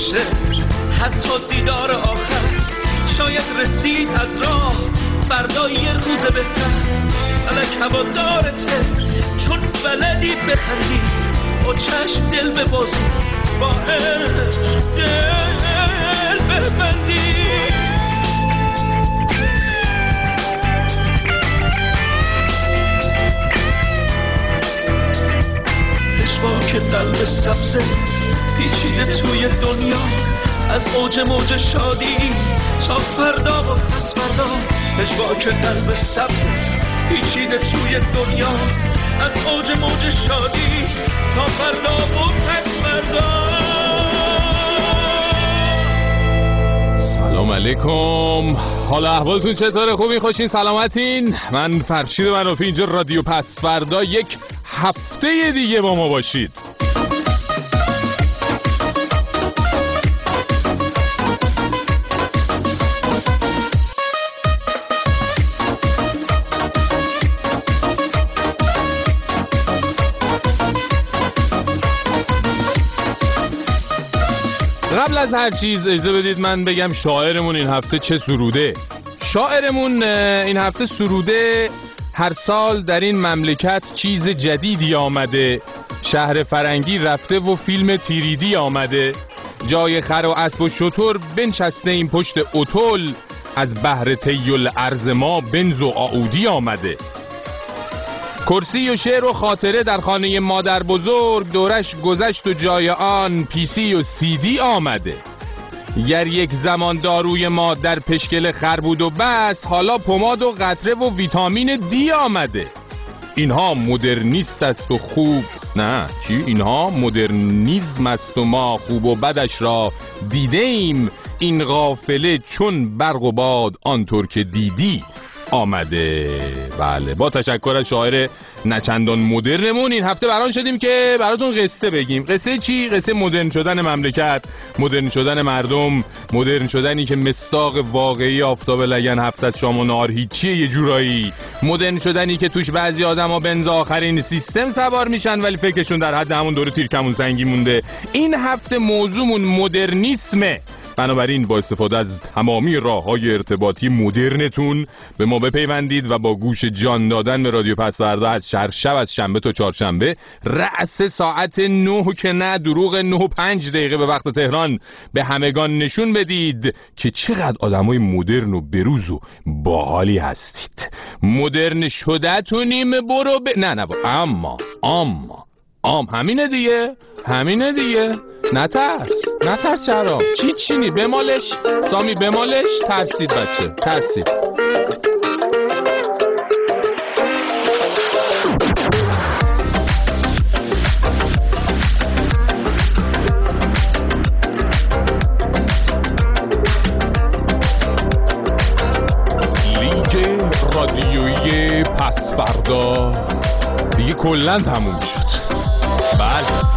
باشه، حتی دیدار آخر شاید رسید از راه، فردا یه روز بهتر. الک هوادارته چون بلدی بخندی، با چشم دل ببازی، با عشق دل ببندی. پشواک قلب سبزه پیچیده توی دنیا، از اوج موج شادی تا فردا و پس فردا. پشواک قلب سبزه پیچیده توی دنیا، از اوج موج شادی تا فردا و پس فردا. سلام علیکم، حال احوالتون چطوره؟ خوبین؟ خوشین؟ سلامتین؟ من فرشید منافی، اینجا رادیو پس فردا. یک هفته دیگه با ما باشید. قبل از هر چیز اجازه بدید من بگم شاعرمون این هفته چه سروده. شاعرمون این هفته سروده هر سال در این مملکت چیز جدیدی آمده، شهر فرنگی رفته و فیلم تیریدی آمده، جای خر و اسب و شتر بنشسته این پشت اتول، از بحر طی الارض ما بنز و آودی آمده. کرسی و شعر و خاطره در خانه مادر بزرگ، دورش گذشت و جای آن پیسی و سیدی آمده. گر یک زمان داروی ما در پشکل خر بود و بس، حالا پماد و قطره و ویتامین دی آمده. اینها مدرنیست است و خوب، نه چی؟ اینها مدرنیزم است و ما خوب و بدش را دیده ایم، این قافله چون برق و باد آنطور که دیدی آمده. بله، با تشکر از شاعر نچندان مدرنمون این هفته بران شدیم که براتون قصه بگیم. قصه چی؟ قصه مدرن شدن مملکت، مدرن شدن مردم، مدرن شدنی که مصداق واقعی آفتاب لگن هفته از شام و نهار هیچیه یه جورایی، مدرن شدنی که توش بعضی آدما بنز آخرین سیستم سوار میشن ولی فکرشون در حد همون دور تیرکمون سنگی مونده. این هفته موضوعمون مدرنیسمه. بنابراین با استفاده از تمامی راه‌های ارتباطی مدرنتون به ما بپیوندید و با گوش جان دادن به رادیو پس فردا از شب از شنبه تا چهارشنبه رأس ساعت 9 که نه دروغ 9:05 به وقت تهران به همگان نشون بدید که چقدر آدمای مدرن و بروز و باحالی هستید. مدرن شده‌تونیم برو نه همینه دیگه. نترس چرا؟ چینی بمالش، سامی بمالش. ترسید بچه، ترسید. لیگ رادیویی پس فردا دیگه کلن تموم شد. بله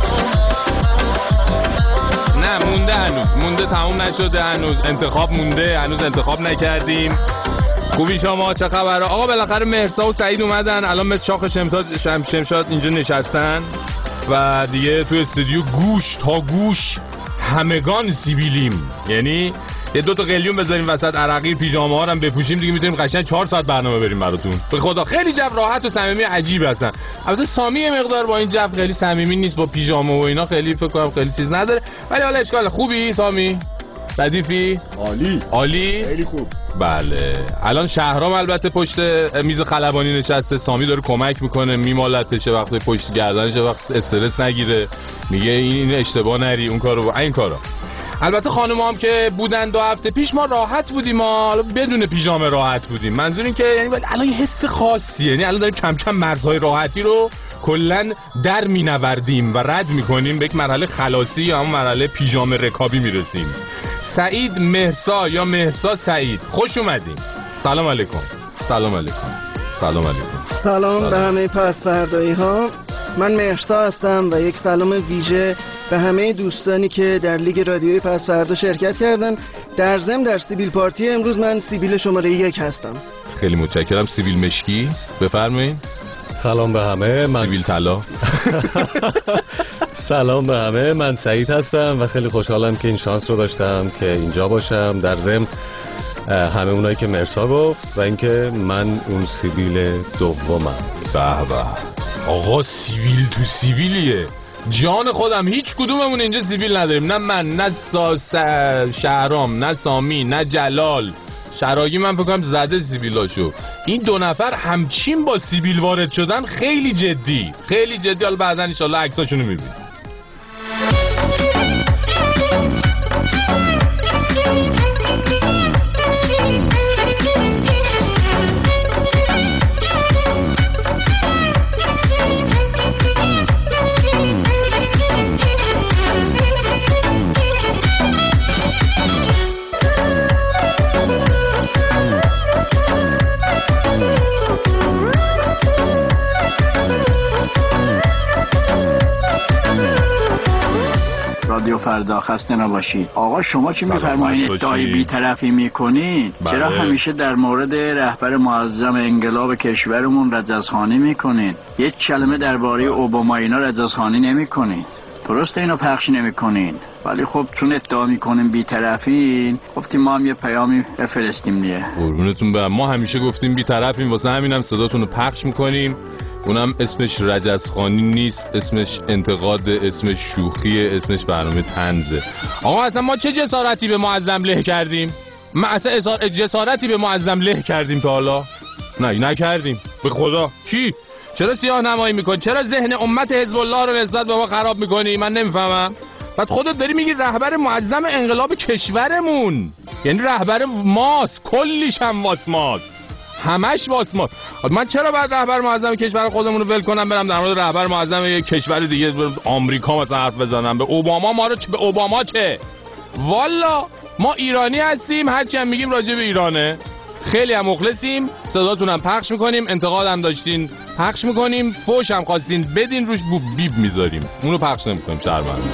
مونده تموم نشده، هنوز انتخاب مونده، هنوز انتخاب نکردیم. خوبی شما؟ چه خبره؟ آقا بالاخره مهرسا و سعید اومدن، الان مثل شاخ شمشاد اینجا نشستن و دیگه تو استودیو گوش تا گوش همگان سیبیلیم. یعنی یه 2 تا قلیون بذاریم وسط، عرقی پیژامه ها رو هم بپوشیم دیگه میتونیم قشنگ 4 ساعت برنامه بریم براتون. به خدا خیلی جو راحت و صمیمی عجیب هستن. البته سامی یه مقدار با این جو خیلی صمیمی نیست، با پیژامه و اینا خیلی فکر کنم خیلی چیز نداره، ولی حالا اشکال. خوبی سامی؟ ردیفی؟ عالی خیلی خوب. بله الان شهرام البته پشت میز خلبانی نشسته، سامی داره کمک میکنه، میمالتشه وقتی پشت گردنش، وقت استرس نگیره، میگه این اشتباه نری، اون کارو این کارا. البته خانوما هم که بودن 2 هفته پیش ما راحت بودیم، ما بدون پیژامه راحت بودیم. منظور این که یعنی الان یه حس خاصیه، یعنی الان داریم کم کم مرزهای راحتی رو کلن در مینوردیم و رد میکنیم، به یک مرحله خلاصی یا همون مرحله پیژامه رکابی میرسیم. سعید مهرسا یا مهرسا سعید، خوش اومدین. سلام علیکم. سلام به همه پس فردایی ها. من مهرسا هستم و یک سلام ویژه به همه دوستانی که در لیگ رادیویی پس فردا شرکت کردن. در ضمن در سیبیل پارتی امروز من سیبیل شماره 1 هستم. خیلی متشکرم. سیبیل مشکی بفرمایید. سلام به همه. سیبیل طلا. سلام به همه، من سعید هستم و خیلی خوشحالم که این شانس رو داشتم که اینجا باشم. در ضمن همه اونایی که مرسا گفت و اینکه من اون سیبیل دومم. به به آقا، سیبیل تو سیبیلیه. جان خودم هیچ کدوممون اینجا سیبیل نداریم، نه من، نه شهرام، نه سامی، نه جلال. شراگی من فکرم زده سیبیلاشو. این دو نفر همچین با سیبیل وارد شدن خیلی جدی، خیلی جدی. حالا بعدن انشالله عکساشونو میبینیم. فردا خسته نباشید. آقا شما چی می‌فرمایید؟ ادعای بی‌طرفی می‌کنید؟ چرا همیشه در مورد رهبر معظم انقلاب کشورمون رجزخوانی می‌کنید؟ یک کلمه درباره اوباما اینا رجزخوانی نمی‌کنید. درسته اینو پخش نمی‌کنید، ولی خب چون ادعا می‌کنیم بی‌طرفین، گفتیم ما هم یه پیامی بفرستیم دیگه. قربونتون برم، ما همیشه گفتیم بی‌طرفیم، واسه همینم صداتون رو پخش می‌کنیم. اونم اسمش رجزخوانی نیست، اسمش انتقاد، اسمش شوخیه، اسمش برنامه طنزه. آقا اصلا ما چه جسارتی به معظم له کردیم؟ ما اصلا جسارتی به معظم له کردیم تا حالا؟ نه نکردیم، به خدا. چی؟ چرا سیاه نمایی میکنی؟ چرا ذهن امت حزب الله رو نسبت به ما خراب میکنی؟ من نمیفهمم. بعد خودت داری میگی رهبر معظم انقلاب کشورمون، یعنی رهبر ماست، کلیش هم ماست، همش واسه. من چرا بعد رهبر معظم کشور خودمون رو ول کنم برم در مورد رهبر معظم یک کشور دیگه آمریکا مثلا حرف بزنم؟ به اوباما ما رو به اوباما چه؟ والا ما ایرانی هستیم، هرچی هم میگیم راجع به ایرانه. خیلی هم مخلصیم، صداتون هم پخش میکنیم، انتقاد هم داشتین پخش میکنیم، فوش هم خواستین بدین روش بیب میذاریم، اونو پخش نمیکنیم. شرمنده.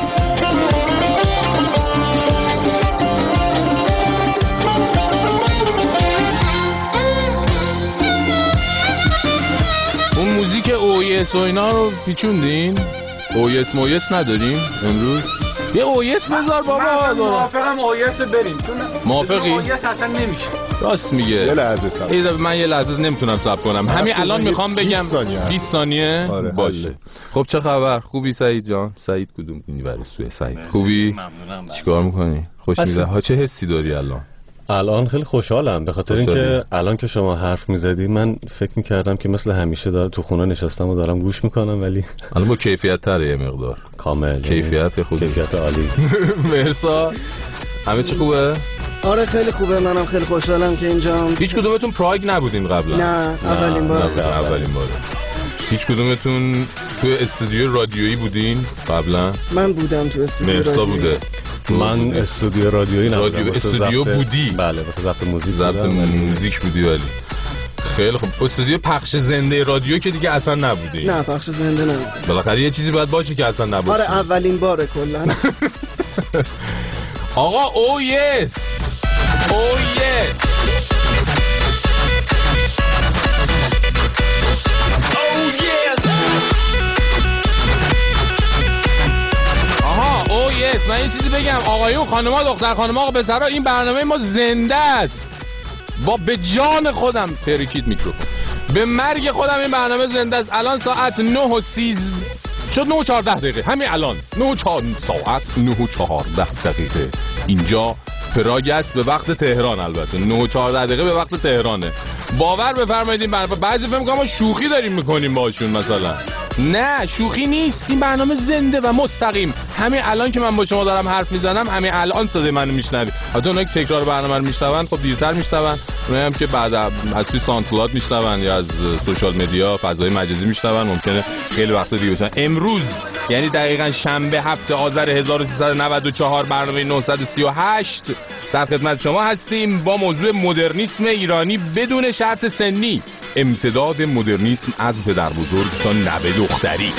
موزیک اویس و اینا رو پیچوندین؟ اویس مویس نداریم امروز؟ یه اویس بذار بابا. من موافقم اویس بریم، چون موافقی؟ اویس اصلا نمیشه. راست میگه. یه لحظه صبر. من یه لحظه نمیتونم صبر کنم. همین الان میخوام بگم 20 ثانیه باشه. خب چه خبر؟ خوبی سعید جان؟ سعید کدوم اینی برای سوی سعید؟ خوبی؟ ممنونم. چیکار میکنی؟ خوش میگذره ها؟ چه حسی داری الان؟ الان خیلی خوشحالم به خاطر اینکه الان که شما حرف میزدی من فکر میکردم که مثل همیشه دارم تو خونه نشستم و دارم گوش میکنم، ولی الان با کیفیت تره یه مقدار. کامل کیفیت خوبه، کیفیت عالی. مرسا همه چی خوبه؟ آره خیلی خوبه، منم خیلی خوشحالم که اینجام. هیچ کدومتون پراگ نبودین قبلا؟ نه اولین بار. اولین بار. هیچ کدومتون تو استودیو رادیویی بودین قبلا؟ من بودم تو استودیو مرسا رادیویی. بوده. من استودیو رادیویی نبودم. استودیو بودی؟ بله، واسه ضبط موزیک موزیک بودی. ولی خیلی خوب. استودیو پخش زنده رادیو که دیگه اصلا نبودی؟ نه پخش زنده نبود. بالاخره یه چیزی باید باشه که اصلا نبود. آره اولین باره کلا. آقا او یس او یس من یه چیزی بگم آقایون خانم‌ها دختر خانم‌ها آقا پسرا، این برنامه ما زنده است. به جان خودم ترکید میکروفون، به مرگ خودم این برنامه زنده است. الان ساعت 9:13 شد، 9:14 همین الان 9:14 اینجا پراگ است، به وقت تهران. البته 9:14 به وقت تهرانه. باور بفرمایید این برنامه بعضی فکر می‌کنن ما شوخی داریم میکنیم باشون مثلا. نه شوخی نیست، این برنامه زنده و مستقیم. همین الان که من با شما دارم حرف میزنم همین الان صدای منو میشنوید. حتی اونایی که تکرار برنامه رو میشنون خب دیرتر میشنون، اونایی هم که بعد از توی ساندکلاد میشنون یا از سوشال مدیا فضای مجازی میشنون ممکنه خیلی وقت دیگه بشن. امروز یعنی دقیقاً شنبه 7 آذر 1394 برنامه 938 در خدمت شما هستیم با موضوع مدرنیسم ایرانی بدون شرط سنی، امتداد مدرنیسم از پدر بزرگ تا نوه دختری.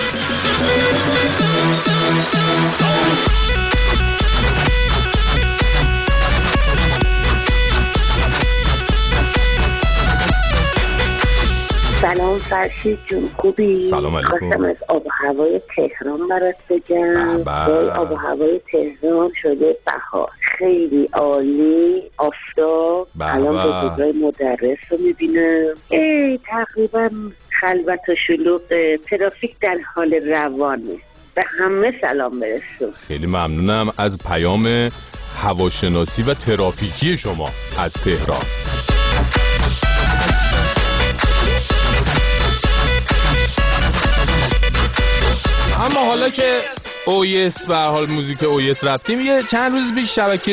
سلام فرشید جون، خوبی؟ سلام علیکم. خواستم از آب و هوای تهران برات بگم. وای آب و هوای تهران شده بهار، خیلی عالی، آفتاب. الان به جزای مدرس رو میبینم، تقریبا خلوت و شلوغ، ترافیک در حال روانه. به همه سلام برسون. خیلی ممنونم از پیام هواشناسی و ترافیکی شما از تهران. اما حالا که اویس و حال موزیک اویس رفتیم، یه چند روز پیش شبکه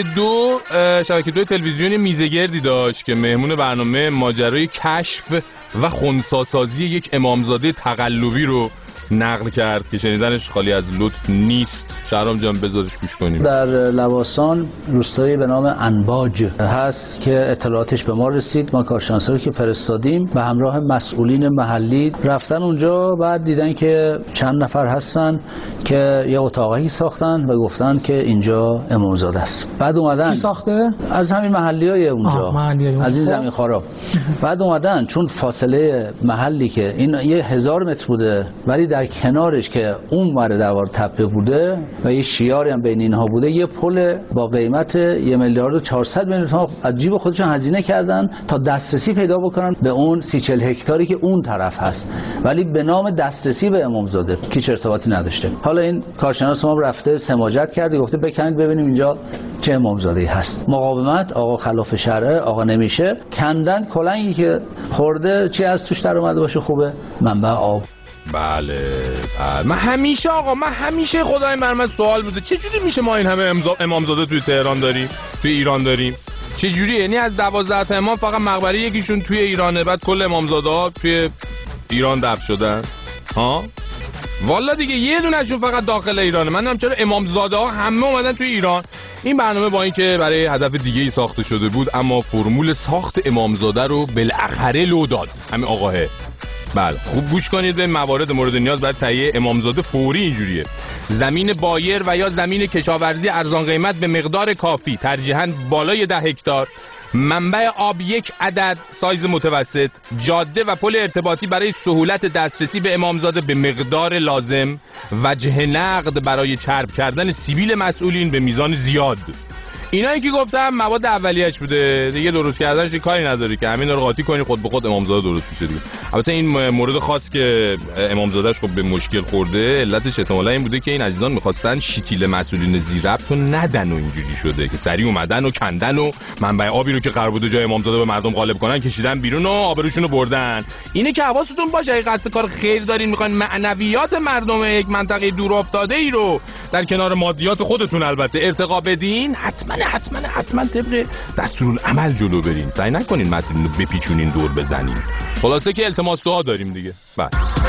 دو تلویزیونی میزگردی داشت که مهمون برنامه ماجرای کشف و خنثی‌سازی یک امامزاده تقلبی رو نقل کرد که شنیدنش خالی از لطف نیست. شهرام جان بذارش گوش کنیم. در لواسان روستایی به نام انباج هست که اطلاعاتش به ما رسید. ما کارشناسایی که فرستادیم به همراه مسئولین محلی رفتن اونجا، بعد دیدن که چند نفر هستن که یه اتاقی ساختن و گفتن که اینجا امامزاده است. بعد اومدن کی ساخته؟ از همین محلیای اونجا، از این زمین خارا. بعد اومدن چون فاصله محلی که این 1000 متر بوده ولی در کنارش که اون ور دوار تپه بوده و یه شیاری هم بین اینها بوده، یه پل با قیمت 1,400,000,000 تومان از جیب خودشون هزینه کردن تا دسترسی پیدا بکنن به اون 30-40 هکتاری که اون طرف هست، ولی به نام دسترسی به امامزاده که هیچ ارتباطی نداشته. حالا این کارشناس ما رفته سماجت کرده، گفته بکنید ببینیم اینجا چه امامزاده‌ای هست. مقاومت، آقا خلاف شرع، آقا نمیشه، کندن کلنگی که خورده چی از توش در اومده باشه خوبه؟ منبع آب. بله. من همیشه خدای مرمت سوال بوده چه جوری میشه ما این همه امامزاده توی تهران داریم، توی ایران داریم؟ چه جوریه؟ یعنی از 12 تا امام فقط مقبره یکیشون توی ایرانه، بعد کل امامزاده ها توی ایران دفن شدن؟ ها والا دیگه یه دونهشون فقط داخل ایرانه. من نمیدونم چرا امامزاده ها همه اومدن توی ایران. این برنامه با اینکه برای هدف دیگه ای ساخته شده بود، اما فرمول ساخت امامزاده رو بالاخره لو داد همین آقاه. بله خوب گوش کنید به موارد مورد نیاز برای تهیه امامزاده. فوری اینجوریه: زمین بایر و یا زمین کشاورزی ارزان قیمت به مقدار کافی، ترجیحاً بالای 10 هکتار، منبع آب 1 عدد سایز متوسط، جاده و پل ارتباطی برای سهولت دسترسی به امامزاده به مقدار لازم، وجه نقد برای چرب کردن سیبیل مسئولین به میزان زیاد. اینایی که گفتم مواد اولیه‌اش بوده دیگه، درست کردنش کاری نداره که همین رو قاطی کنی خود به خود امامزاده درست میشه دیگه. البته این مورد خاص که امامزادهش خب به مشکل خورده، علتش احتمالاً این بوده که این عزیزان می‌خواستن شیتیل مسئولین زیربط رو ندن و اینجوری شده که سریع اومدن و کندن و منبع آبی رو که قرار بوده جای امامزاده به مردم غالب کنن کشیدن بیرون و آبروشون رو بردن. اینه که حواستون باشه اگه قصد کار خیر دارین، می‌خواین معنویات مردم یک منطقه دور افتاده‌ای رو در کنار مادیات خودتون البته ارتقا بدین، حتما طبق دستورالعمل جلو برین. سعی نکنین مسئولین رو بپیچونین دور بزنین. خلاصه که التماس دعا داریم دیگه. بله.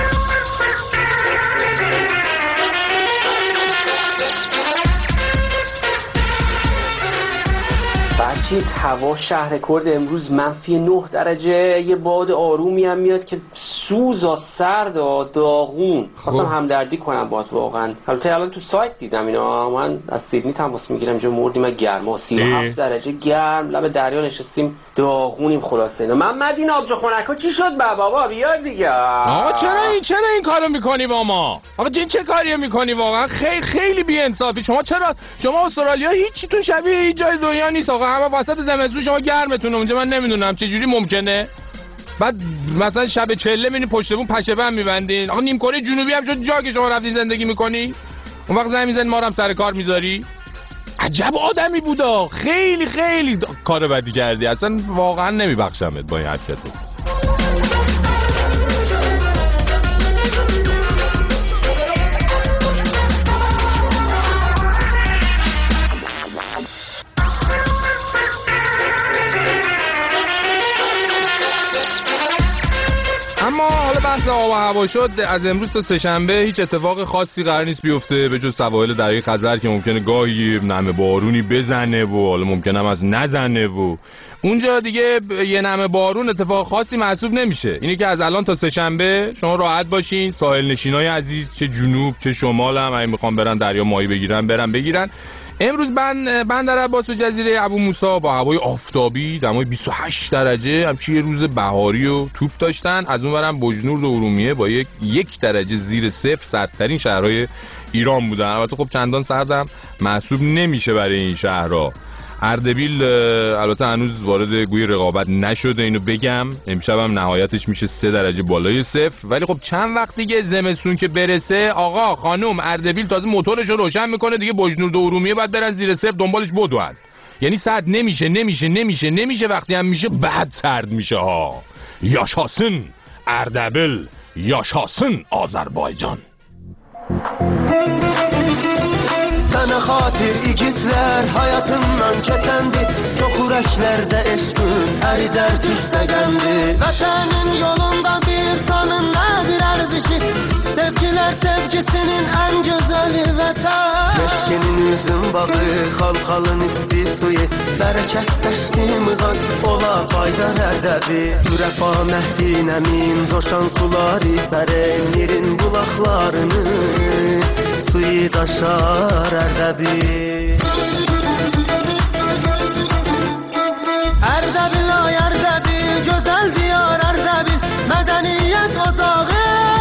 بچه هوا شهر کرد امروز -9 درجه، یه باد آرومی هم میاد که سوزا، سرد، داغون. خواستم همدردی کنم باهات واقعا. البته الان تو سایت دیدم اینا، من از سیدنی تماس میگیرم، اینجا مردیم از گرما، 37 درجه گرم، لب دریا نشستیم داغونیم. خلاصه اینا. محمد این آبجو خنکا چی شد بابا؟ بیا دیگه. آقا چرا این کارو میکنی با ما؟ آقا چه کاریو میکنی واقعا؟ خیلی بی‌انصافی. شما استرالیا هیچیتون شبیه هیچ جای دنیا نیست آقا. همه وسط زمستون شما گرمتونه اونجا. من نمیدونم چه جوری ممکنه. بعد مثلا شب چله میبینی پشت بون پشه بند میبندین. آقا نیم کره جنوبی هم شد جا که شما رفتین زندگی میکنی، اون وقت زنگ میزنی ما رو هم سر کار میذاری. عجب آدمی بودا. خیلی کار بدی کردی، اصلا واقعا نمیبخشمت با این حرکتت. اما حالا بحث آب و هوا شد، از امروز تا سه‌شنبه هیچ اتفاق خاصی قرار نیست بیفته به جز سواحل دریای خزر که ممکنه گاهی نمه بارونی بزنه و حالا ممکنه هم از نزنه و اونجا دیگه یه نمه بارون اتفاق خاصی محسوب نمیشه. اینه که از الان تا سه‌شنبه شما راحت باشین. ساحل نشینای عزیز چه جنوب چه شمال هم اگه میخوان برن دریا ماهی بگیرن برن بگیرن. امروز بندر عباس و جزیره ابو موسی با هوای آفتابی دمای 28 درجه همچی یه روز بهاری و توپ داشتن. از اونورم بجنورد و ارومیه با یک درجه زیر صفر سردترین شهرهای ایران بودن. البته خب چندان سردم محسوب نمیشه برای این شهرها. اردبیل البته هنوز وارد گوی رقابت نشده، اینو بگم. امشبم نهایتش میشه 3 درجه بالای صفر. ولی خب چند وقت دیگه زمستون که برسه آقا خانم اردبیل تازه موتورش رو روشن میکنه دیگه، بجنورد و ارومیه باید برن زیر صفر دنبالش بدون. یعنی سرد نمیشه وقتی هم میشه بعد سرد میشه ها. یاشاسن اردبیل، یاشاسن Azərbaycan. Sana xatir igidlər həyatımdan keçəndi, çox ürəklərdə eşqin əridər tüstəgəndi. Vətənin yolunda bir tanın nədir ərdişi, sevgilər sevgisinin ən gözəli vətən. Meşkinin üzüm bağı, xalxalın isti suyu, bərəkət dəşti mığan, ola baydar ədəbi. Ürəfa məhdinəmin, coşan suları bərən, yerin bulaqlarını suyu daşar Ərdəbil. Ərdəbil ay Ərdəbil, gözəl diyar Ərdəbil, mədəniyyət ocağı,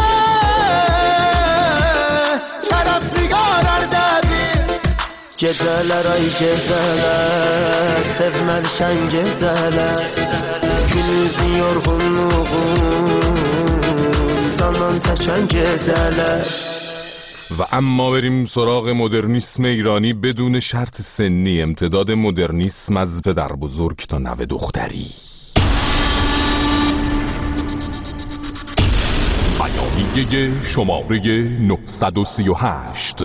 şərəfligar Ərdəbil. Gecələr ay gecələr, sevməlikən gecələr, günüzün yorğunluğun, candan çəkən gecələr. و اما بریم سراغ مدرنیسم ایرانی بدون شرط سنی. امتداد مدرنیسم از پدر بزرگ تا نوه دختری. بیانیه شماره 938.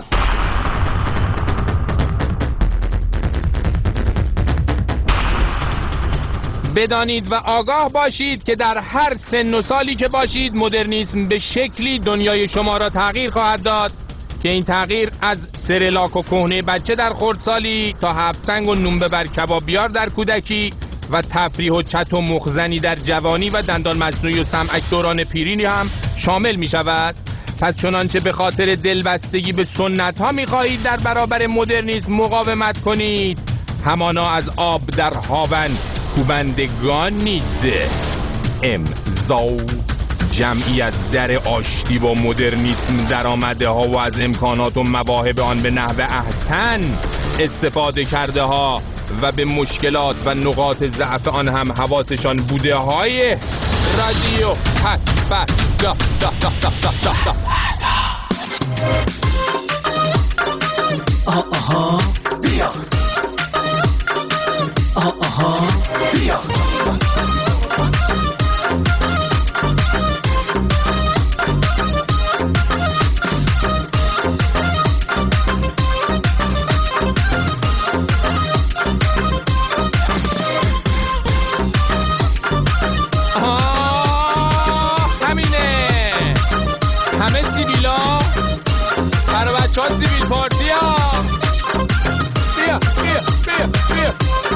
بدانید و آگاه باشید که در هر سن و سالی که باشید مدرنیسم به شکلی دنیای شما را تغییر خواهد داد که این تغییر از سرلاک و کهنه بچه در خردسالی تا هفت سنگ و نون ببر کباب بیار در کودکی و تفریح و چت و مخزنی در جوانی و دندان مصنوعی و سمعک دوران پیری هم شامل می شود. پس چنانچه به خاطر دلبستگی به سنت ها می خواهید در برابر مدرنیسم مقاومت کنید، همانا از آب در هاون کوبندگانید. امضا جمعی از در آشتی با مدرنیسم در آمده ها و از امکانات و مواهب آن به نحو احسن استفاده کرده ها و به مشکلات و نقاط ضعف آن هم حواسشان بوده های رادیو پس‌فردا. آها بیا، آها بیا. سیبیل پارتی ها بیا بیا بیا بیا.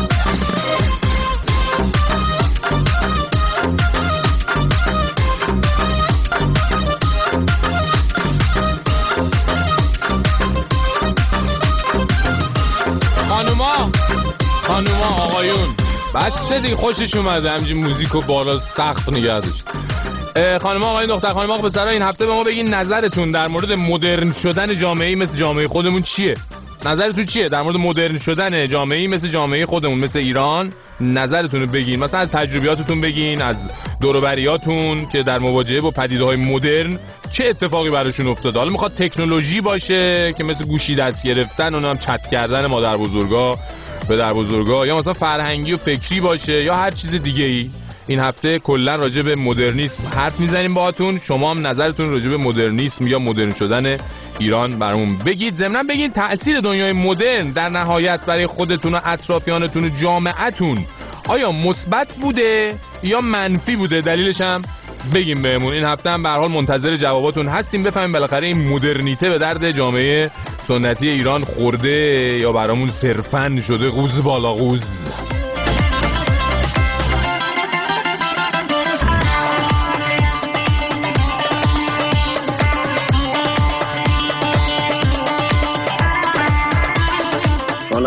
خانوما آقایون بسته دیگه، خوشش اومده همچین موزیکو بالا سقف نگه داشت. خانم‌ها آقایون دختر خانم‌ها پسرها این هفته به ما بگین نظرتون در مورد مدرن شدن جامعه‌ای مثل جامعه خودمون چیه؟ نظرتون چیه در مورد مدرن شدن جامعه‌ای مثل جامعه خودمون مثل ایران؟ نظرتون رو بگین، مثلا از تجربیاتتون بگین، از دور و بریاتون که در مواجهه با پدیده‌های مدرن چه اتفاقی براشون افتاده. حالا میخواد تکنولوژی باشه که مثل گوشی دست گرفتن، اونم چت کردن مادر بزرگا پدر بزرگا، یا مثلا فرهنگی و فکری باشه یا هر چیز دیگه‌ای. این هفته کلا راجع به مدرنیسم حرف میزنیم باهاتون. شما هم نظرتون راجع به مدرنیسم یا مدرن شدن ایران برامون بگید. ضمن بگید تأثیر دنیای مدرن در نهایت برای خودتون و اطرافیانتون و جامعه‌تون آیا مثبت بوده یا منفی بوده؟ دلیلش هم بگیم بهمون. این هفته هم به هر حال منتظر جواباتون هستیم، بفهمیم بالاخره این مدرنیته به درد جامعه سنتی ایران خورده یا برامون صرفاً شده قوز بالا قوز.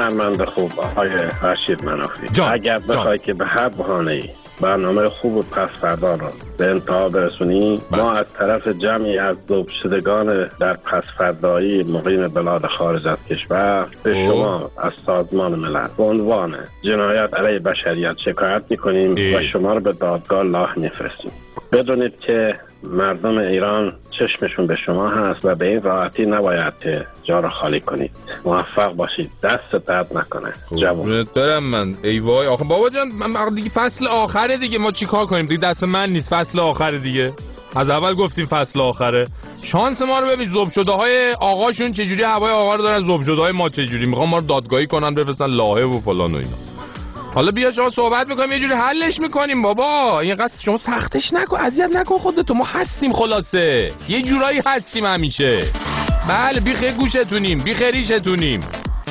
هنرمند خوب آقای رشید منافی، اگر بخوای که به هر بهانه‌ای برنامه خوب و پس فردا رو به انتها برسونی، ما از طرف جمعی از ذوب شدگان در پس فردایی مقیم بلاد خارج از کشور به شما از سازمان ملل به عنوان جنایت علیه بشریت شکایت میکنیم و شما رو به دادگاه لاح میفرستیم. بدونید که مردم ایران چشمشون به شما هست و به این راحتی نباید که جا رو خالی کنید. موفق باشید، دست درد نکنه. جواب دارم من. ای وای آخه بابا جان، من دیگه فصل آخره دیگه، ما چیکار کنیم دیگه؟ دست من نیست، فصل آخره دیگه. از اول گفتیم فصل آخره. شانس ما رو ببین، ذوب شده های آقاشون چجوری هوای آقا رو دارن، ذوب شده های ما چجوری میخوان ما رو دادگاهی کنن بفرستن لاهه و فلان و اینا. حالا بیا شما صحبت میکنیم یه جوری حلش میکنیم بابا. اینقدر شما سختش نکن، اذیت نکن خودتو، ما هستیم خلاصه، یه جورایی هستیم همیشه. بله بیخه گوشتونیم، بیخه ریشتونیم.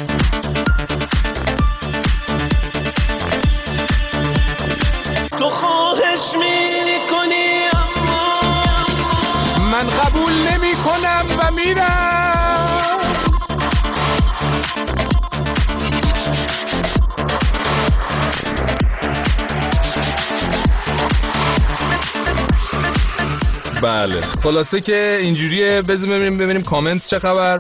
تو خواهش میکنی اما من قبول نمیکنم و میرم. بله خلاصه که اینجوریه. ببینیم کامنت چه خبر.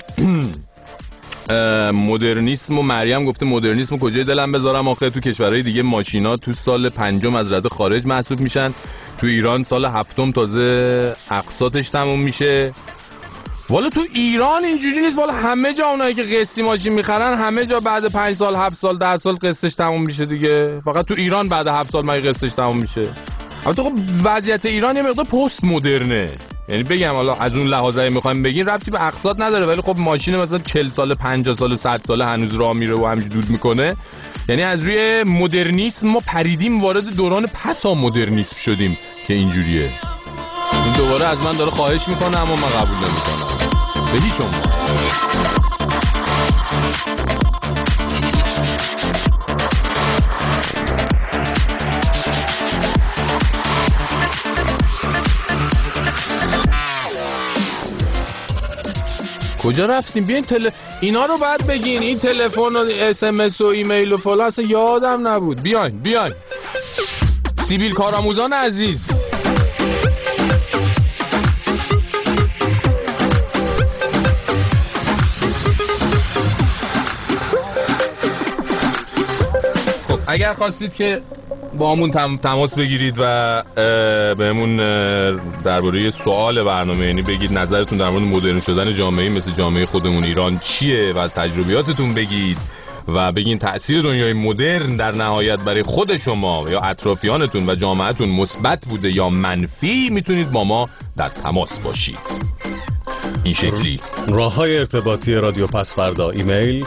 مدرنیسم و مریم گفته مدرنیسم کجای دلم بذارم آخه، تو کشورهای دیگه ماشینا تو سال 5 از رده خارج محسوب میشن، تو ایران سال 7 تازه اقساطش تموم میشه. والا تو ایران اینجوری نیست، والا همه جا اونایی که قسطی ماشین میخرن همه جا بعد 5 سال 7 سال 10 سال قسطش تموم میشه دیگه. فقط تو ایران بعد 7 سال مگه قسطش تموم میشه. البته خب وضعیت ایران یه مقدار پست مدرنه، یعنی بگم حالا از اون لحاظی میخوایم بگین ربطی به اقساط نداره، ولی خب ماشین مثلا 40 سال 50 سال 100 سال هنوز راه میره و همینجوری دود میکنه. یعنی از روی مدرنیسم ما پریدیم وارد دوران پسا مدرنیسم شدیم که اینجوریه. این دوباره از من داره خواهش میکنه اما من قبول نمیکنم به هیچ عنوان. کجا رفتیم؟ بیاین اینا رو بعد بگین، این تلفن و SMS و ایمیل و فلان اصلا یادم نبود. بیاین سیبیل کارآموزان عزیز. خب اگر خواستید که با همون تماس بگیرید و بهمون درباره سوال برنامه، یعنی بگید نظرتون در مورد مدرن شدن جامعه مثل جامعه خودمون ایران چیه و از تجربیاتتون بگید و بگین تأثیر دنیای مدرن در نهایت برای خود شما یا اطرافیانتون و جامعهتون مثبت بوده یا منفی، میتونید با ما در تماس باشید. این شکلی راه‌های ارتباطی رادیو پسفردا: ایمیل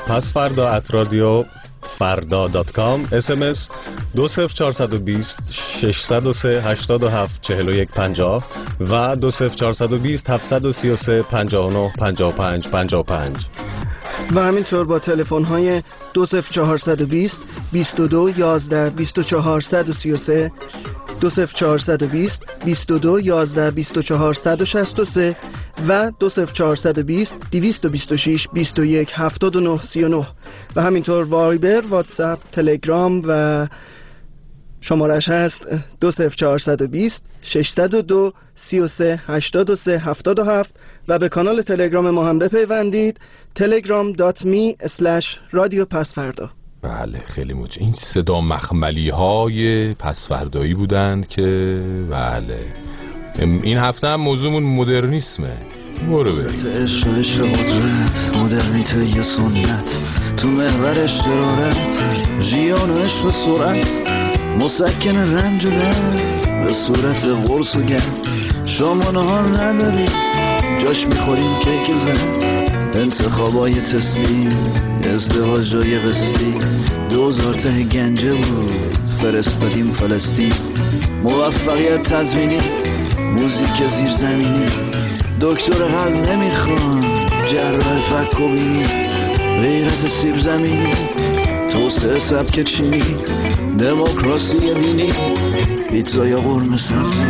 pasfarda@radiofarda.com، SMS 20420 603 87 41 50 و 20420 733 59 55 55 و همینطور با تلفن های 20420 22 11 24 133 20420 22 11 24 163 و 20420 226 21 79 39 و همینطور وایبر، واتساپ، تلگرام و شمارش هست 20420 602 33 83 77 و به کانال تلگرام ما هم بپیوندید telegram.me/رادیو پسفردا. بله خیلی مچ این صدا مخملی های پسفردایی بودند که بله این هفته هم موضوعمون مدرنیسمه. برو بریم. عشق قدرت، مدرنیته یا سنت، تو محور اشترارت، جیان و عشق سرعت، مسکن رنج و درد به صورت قرص و گرد. شما نهار نداری جاش میخوریم کیک زن، انتخابای تستی، ازدواجای قسطی، 2000 ته گنجه بود فرستادیم فلسطین. موفقیت تضمینی، موزیک زیرزمینی، دکتر قلب نمیخوان، جراح فک و بینی، غیرت سیب زمینی، توسعه سبک چینی، دموکراسی دینی، پیتزا یا قرمه سبزی.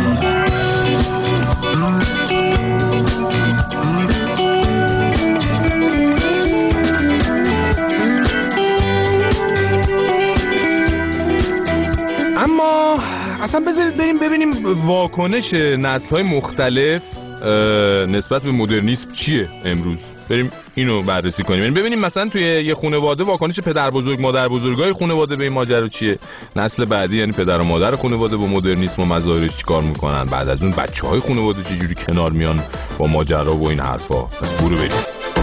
واکنش نسل‌های مختلف نسبت به مدرنیسم چیه امروز؟ بریم اینو بررسی کنیم. یعنی ببینیم مثلا توی یه خانواده واکنش پدر بزرگ مادر بزرگای خانواده به این ماجرا چیه، نسل بعدی یعنی پدر و مادر خانواده با مدرنیسم و مظاهرش چیکار میکنن، بعد از اون بچهای خانواده چه جوری کنار میان با ماجرا و این حرفا. پس برو بریم.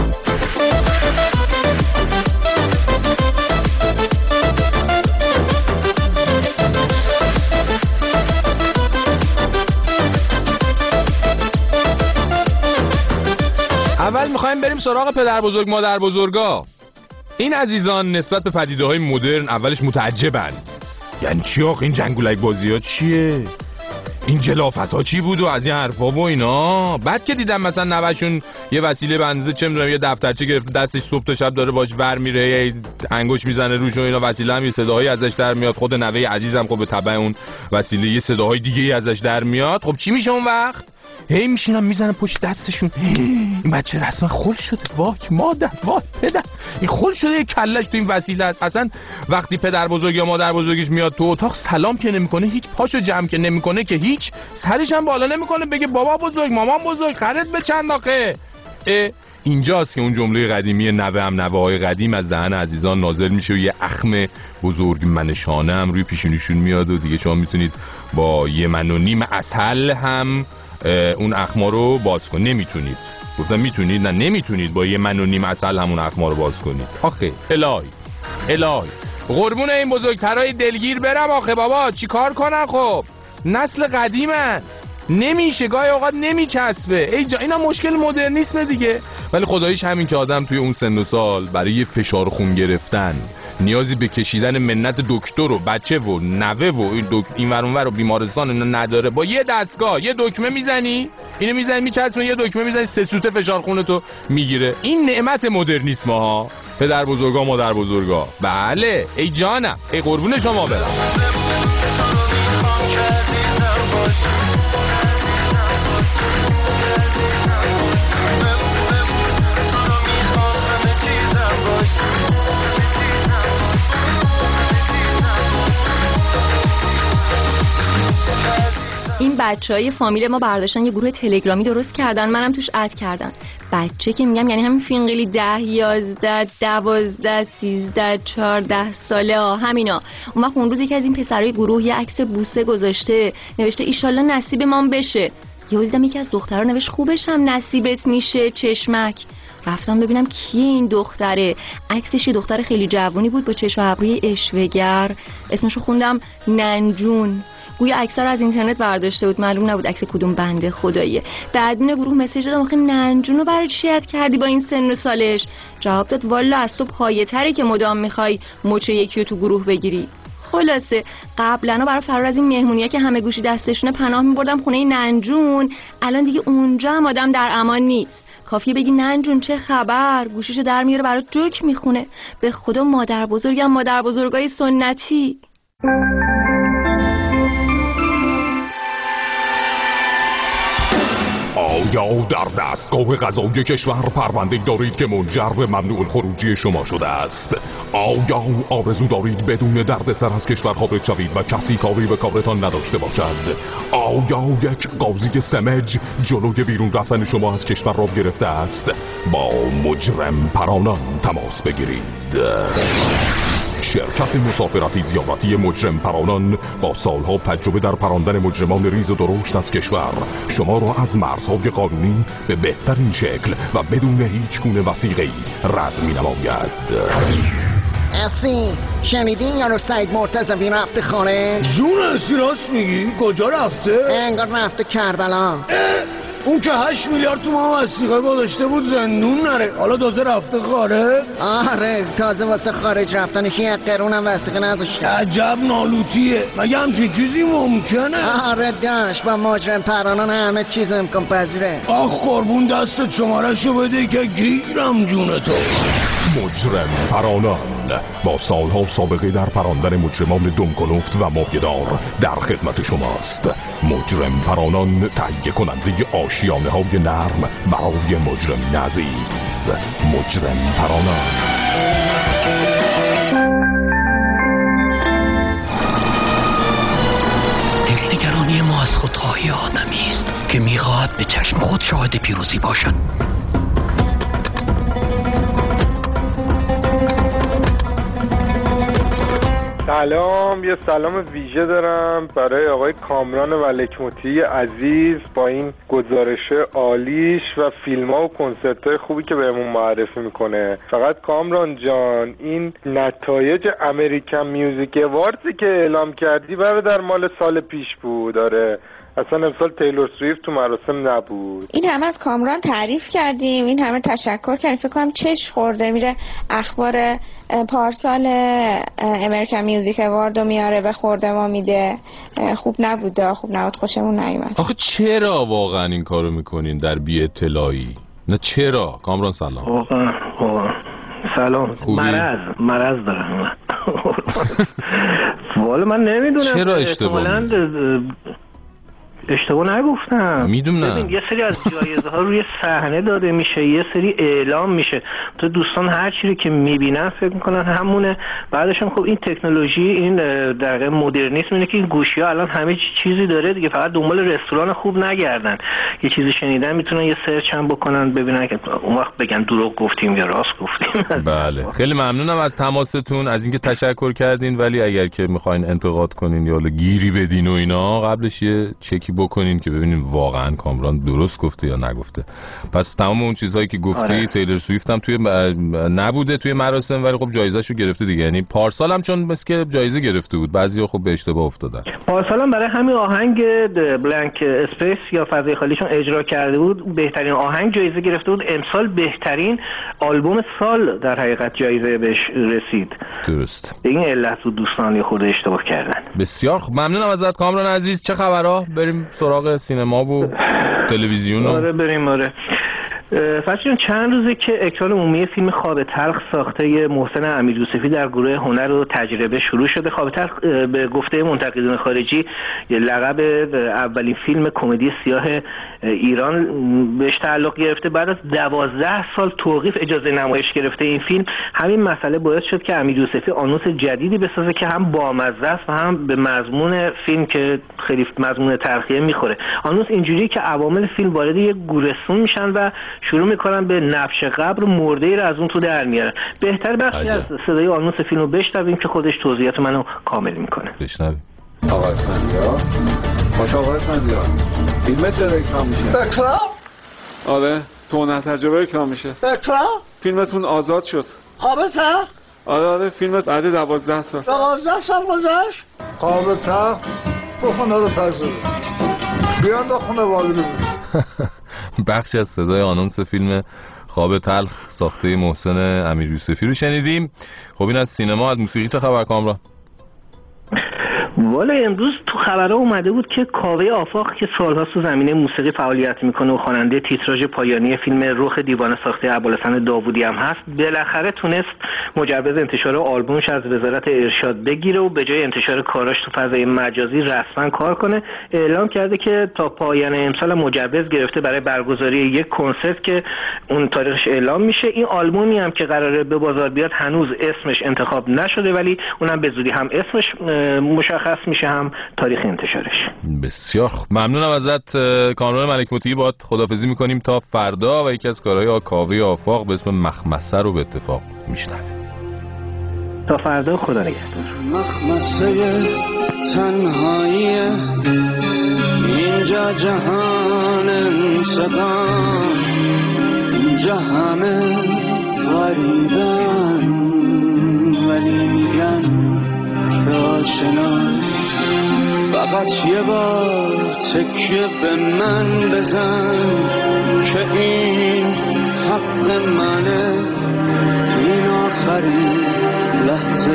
اول میخوایم بریم سراغ پدر بزرگ مادر بزرگا. این عزیزان نسبت به پدیده‌های مدرن اولش متعجبن. یعنی چی آخه این جنگولک بازی‌ها چیه؟ این جلافت‌ها چی بود و از این حرفا و اینا؟ بعد که دیدم مثلا نوه‌شون یه وسیله بنزه چه می‌دونم یه دفترچه گرفته دستش صبح تا شب داره باش ور میره، یه انگوش میزنه روش و اینا، وسیله هم یه صداهایی ازش در میاد. خود نوه عزیزم خب به تبع اون وسیله یه صداهای دیگه‌ای ازش در میاد. خب چی میشه اون وقت؟ هی میشینم میزنم پشت دستشون، این بچه رسما خل شده، وای مادر وای پدر این خل شده، یه کلش تو این وسیله است. اصلا وقتی پدر بزرگ یا مادر بزرگش میاد تو اتاق سلام که نمیکنه، هیچ پاشو جمع که نمیکنه، که هیچ سرش هم بالا نمیکنه بگه بابا بزرگ مامان بزرگ خرید به چند آخه. اینجاست که اون جمله قدیمی نوه هم نوه های قدیم از دهن عزیزان نازل میشه و یه اخم بزرگ منشانه هم روی پیشونیشون میاد و دیگه شما میتونید با یه من و نیم عسل هم اون اخما رو باز کن. نمیتونید، گفتم میتونید، نه نمیتونید با یه من و نیم عسل همون اخما رو باز کنید. آخه الهی قربون این بزرگترای دلگیر برم آخه بابا چی کار کنن؟ خب نسل قدیمن، نمیشه، گاهی اوقات نمیچسبه. اینا مشکل مدرنیسم دیگه. ولی خداییش همین که آدم توی اون سن و سال برای فشار خون گرفتن نیازی به کشیدن منت دکتر و بچه و نوه و این ور اون ور و بیمارستان اینا نداره، با یه دستگاه یه دکمه میزنی، اینو میزنی میچسبه، یه دکمه میزنی 3 سوته فشار خونتو میگیره. این نعمت مدرنیسم ها پدر بزرگا مادر بزرگا. بله ای جانم، ای قربون شما برم. این بچهای فامیل ما برداشتن یه گروه تلگرامی درست کردن، منم توش اد کردن. بچه که میگم یعنی همین فینقلی 10 11 12 13 14 ساله ها همینا. اون وقت اون روز یکی از این پسرای گروه یه عکس بوسه گذاشته، نوشته ایشالله نصیب مام بشه. یهو دیدم یکی از دخترها نوشت خوبش هم نصیبت میشه چشمک. رفتم ببینم کیه این دختره. عکسش یه دختر خیلی جوونی بود با چشم و ابروی اشوه‌گر، اسمشو خوندم ننجون. گویا عکس رو از اینترنت برداشته بود، معلوم نبود عکس کدوم بنده خداییه. به ادمین گروه مسیج دادم آخه ننجون رو برای چی اد کردی با این سن و سالش؟ جواب داد والا از تو پایه‌تره که مدام میخوای مچ یکی رو تو گروه بگیری. خلاصه قبلا برای فرار از این مهمونی‌ها که همه گوشی دستشونه پناه می‌بردم خونه ننجون، الان دیگه اونجا هم آدم در امان نیست. کافیه بگی ننجون چه خبر، گوشیشو در میاره برات جوک میخونه. به خدا مادر بزرگم مادر بزرگای سنتی. آیا در دستگاه قضایی کشور پرونده‌ای دارید که منجر به ممنوع الخروجی شما شده است؟ آیا آرزو دارید بدون دردسر از کشور خارج شوید و کسی کاری به کارتان نداشته باشد؟ آیا یک قاضی سمج جلوی بیرون رفتن شما از کشور را گرفته است؟ با مجرم پرانان تماس بگیرید. شرکت مسافرتی زیارتی مجرم پرانان با سالها تجربه در پراندن مجرمان ریز و درشت از کشور شما را از مرزهای قانونی به بهترین شکل و بدون هیچ گونه وثیقه‌ای رد می‌نماید. اسی شنیدین یارو سعید مرتضوی رفته خارج؟ جون اسی راست میگی؟ کجا رفته؟ انگار رفته کربلا. اون که 8 میلیارد تومان وثیقه گذاشته بود زندون نره، حالا تازه رفته خارج؟ آره تازه واسه خارج رفتنش 1 قرون هم وثیقه نذاشته. عجب نالوتیه، مگه همچین چیزی ممکنه؟ آره داشت با مجرم پرانان همه چیز امکان پذیره. آخ قربون دستت شماره‌شو بده که گیرم جونتو. مجرم پرانان با سالها سابقه در پراندن مجرمان دمکنفت و مایه‌دار در خدمت شماست. مجرم پرانان تهیه کننده آشیانه های نرم برای مجرمین عزیز. مجرم پرانان. دلنگران قربانی ما از خودخواهی آدمی است که میخواهد به چشم خود شاهد پیروزی باشد. سلام، یه سلام ویژه دارم برای آقای کامران ملک‌مطیعی عزیز با این گزارش عالیش و فیلم‌ها و کنسرت‌های خوبی که بهمون معرفی میکنه. فقط کامران جان، این نتایج امریکن میوزیک اواردزی که اعلام کردی برادر مال سال پیش بود. داره اصلا امسال تیلور سویفت تو مراسم نبود. این همه از کامران تعریف کردیم، این همه تشکر کردیم، فکر کنم چش خورده میره اخبار پارسال امریکن میوزیک اواردو میاره به خورده ما میده. خوب نبود، خوشمون نیومد. آخه چرا واقعا این کارو میکنین در بی اطلاعی؟ نه چرا؟ کامران سلام. واقعا سلام. مرض دارم. والا من نمیدونم چرا اشتباه نگفتم. میدونم. ببین یه سری از جایزه ها روی صحنه داده میشه، یه سری اعلام میشه، تو دوستان هر چیزی که میبینن فکر میکنن همونه. بعدش هم خب این تکنولوژی، این در واقع مدرنیسم اینه که این گوشی ها الان همه چیزی داره دیگه، فقط دنبال رستوران خوب نگردن. یه چیزی شنیدن میتونن یه سرچ هم بکنن ببینن که اون وقت بگن دروغ گفتیم یا راست گفتیم. بله، خیلی ممنونم از تماستون، از اینکه تشکر کردین. ولی اگر که میخواین انتقاد کنین یا گیری بدین و اینا، قبلش یه چکی بکنین که ببینین واقعا کامران درست گفته یا نگفته. پس تمام اون چیزهایی که گفتی، تیلور سویفت هم توی نبوده توی مراسم، ولی خب جایزه‌شو گرفته دیگه. یعنی پارسال هم چون بس که جایزه گرفته بود، بعضیا خب به اشتباه افتادن. پارسال هم برای همین آهنگ بلانک اسپیس یا فضای خالیشون اجرا کرده بود، بهترین آهنگ جایزه گرفته بود. امسال بهترین آلبوم سال در حقیقت جایزه بهش رسید. درست. به این علت بود دوستان یه خورده اشتباه کردن. بسیار خوب، ممنونم ازت کامران عزیز. چه خبرها؟ بریم سراغ سینما و تلویزیون. آره بریم. فرشان چند روزه که اکران عمومی فیلم خواب تلخ ساخته محسن امیریوسفی در گروه هنر و تجربه شروع شده. خواب تلخ به گفته منتقدین خارجی لقب اولین فیلم کمدی سیاه ایران بهش تعلق گرفته. بعد از 12 سال توقیف اجازه نمایش گرفته این فیلم. همین مسئله باعث شد که امیریوسفی آنونس جدیدی بسازه که هم بامزه است و هم به مضمون فیلم که خیلی مضمون تلخیه میخوره. آنونس اینجوریه که عوامل فیلم وارد یک گورستون میشن و شروع میکنن به نبش قبر مرده‌ای رو از اون تو در میارن. بهتر بخشی از صدای آنونس فیلمو بشنویم که خودش توضیحات منو کامل میکنه. بشنویم. آقا اسفندیار، خوش آقا اسفندیار، فیلمت داره اکرام میشه. اکرام؟ آره، تو نه تجربه اکرام میشه. اکرام؟ فیلمتون آزاد شد. خواب تلخ؟ آره، فیلمت بعد 12 سال. 12 سال گذشت؟ خواب تلخ تو خونه رو تجربه. بیان دو خونه والده بخشی از صدای آنونس فیلم خواب تلخ ساخته محسن امیریوسفی رو شنیدیم. خب این از سینما. از موسیقی چه خبر کامران؟ والا امروز تو خبرها اومده بود که کاوه آفاق که سالهاست تو زمینه موسیقی فعالیت میکنه و خواننده تیتراژ پایانی فیلم رخ دیوانه ساخته ابوالحسن داوودی هم هست، بالاخره تونست مجوز انتشار آلبومش از وزارت ارشاد بگیره و به جای انتشار کاراش تو فضای مجازی رسما کار کنه. اعلام کرده که تا پایان امسال مجوز گرفته برای برگزاری یک کنسرت که اون تاریخش اعلام میشه. این آلبومی هم که قراره به بازار بیاد هنوز اسمش انتخاب نشده، ولی اونم به زودی هم اسمش مشخص میشه هم تاریخ انتشارش. بسیار ممنونم ازت کامران ملک‌مطیعی. باهات خداحافظی میکنیم تا فردا و یکی از کارهای کاوه آفاق به اسم مخمسه رو به اتفاق میشنویم. تا فردا، خدا نگهدار. مخمسه تنهایی اینجا جهان انتقام، اینجا همه غریبن ولی میگن که آشنای. فقط یه بار تکیه به من بزن که این حق منه، این آخرین لحظه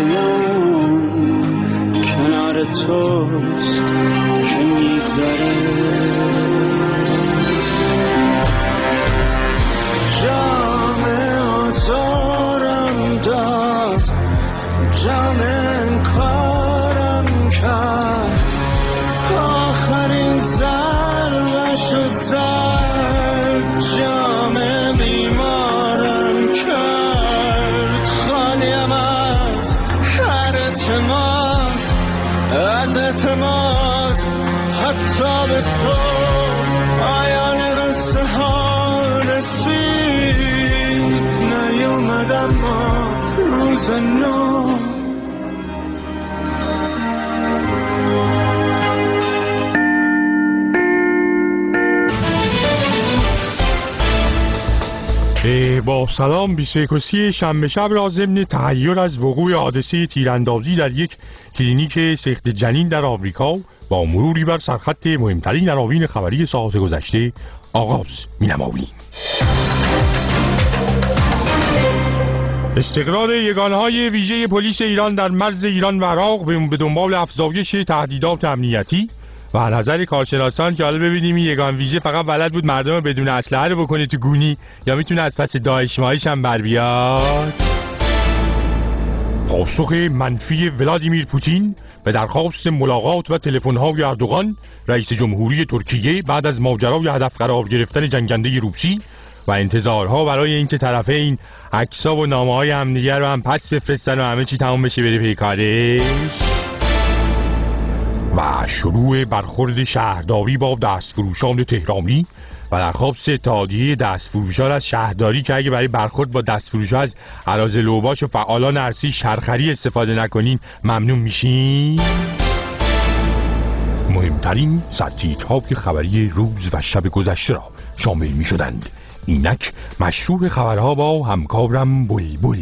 کنار توست که میگذره. جام آزارم داد، جام انکارم کرد، آخرین ضربشو زد، جام بیمارم کرد، خالیم از هر اعتماد، از اعتماد حتی اما روز نو. با سلام، 21 شنبه شب را ضمن تحیر از وقوع حادثه تیراندازی در یک کلینیک سخت جنین در آمریکا با مروری بر سرخط مهمترین عناوین خبری ساعات گذشته آغاز می‌نماییم. استقرار یگانه‌های ویژه پلیس ایران در مرز ایران و عراق به دنبال افزایش تهدیدات امنیتی و نظر کارشناسان که حالا ببینیم این یگان ویژه فقط بلد بود مردم بدون اسلحه رو بکنه تو گونی یا میتونه از پس داعش مایش هم بر بیاد. پاسخ منفی ولادیمیر پوتین به درخواست ملاقات و تلفن‌های اردوغان رئیس جمهوری ترکیه بعد از ماجرای هدف قرار گرفتن جنگنده روسی و انتظارها برای اینکه طرفین عکس‌ها و نامه‌های همدیگر رو هم پس بفرستن و همه چی تمام بشه بره پی کارش. و شروع برخورد شهرداری با دستفروشان تهرانی و درخواست اتحادیه دستفروشان از شهرداری که اگه برای برخورد با دستفروشان از اراضی لوباش و فعالان ارسی شرخری استفاده نکنین ممنون میشین. مهمترین سرتیترهای خبری روز و شب گذشته را شامل می شدند. اینک مشروع خبرها با همکارم بلبل.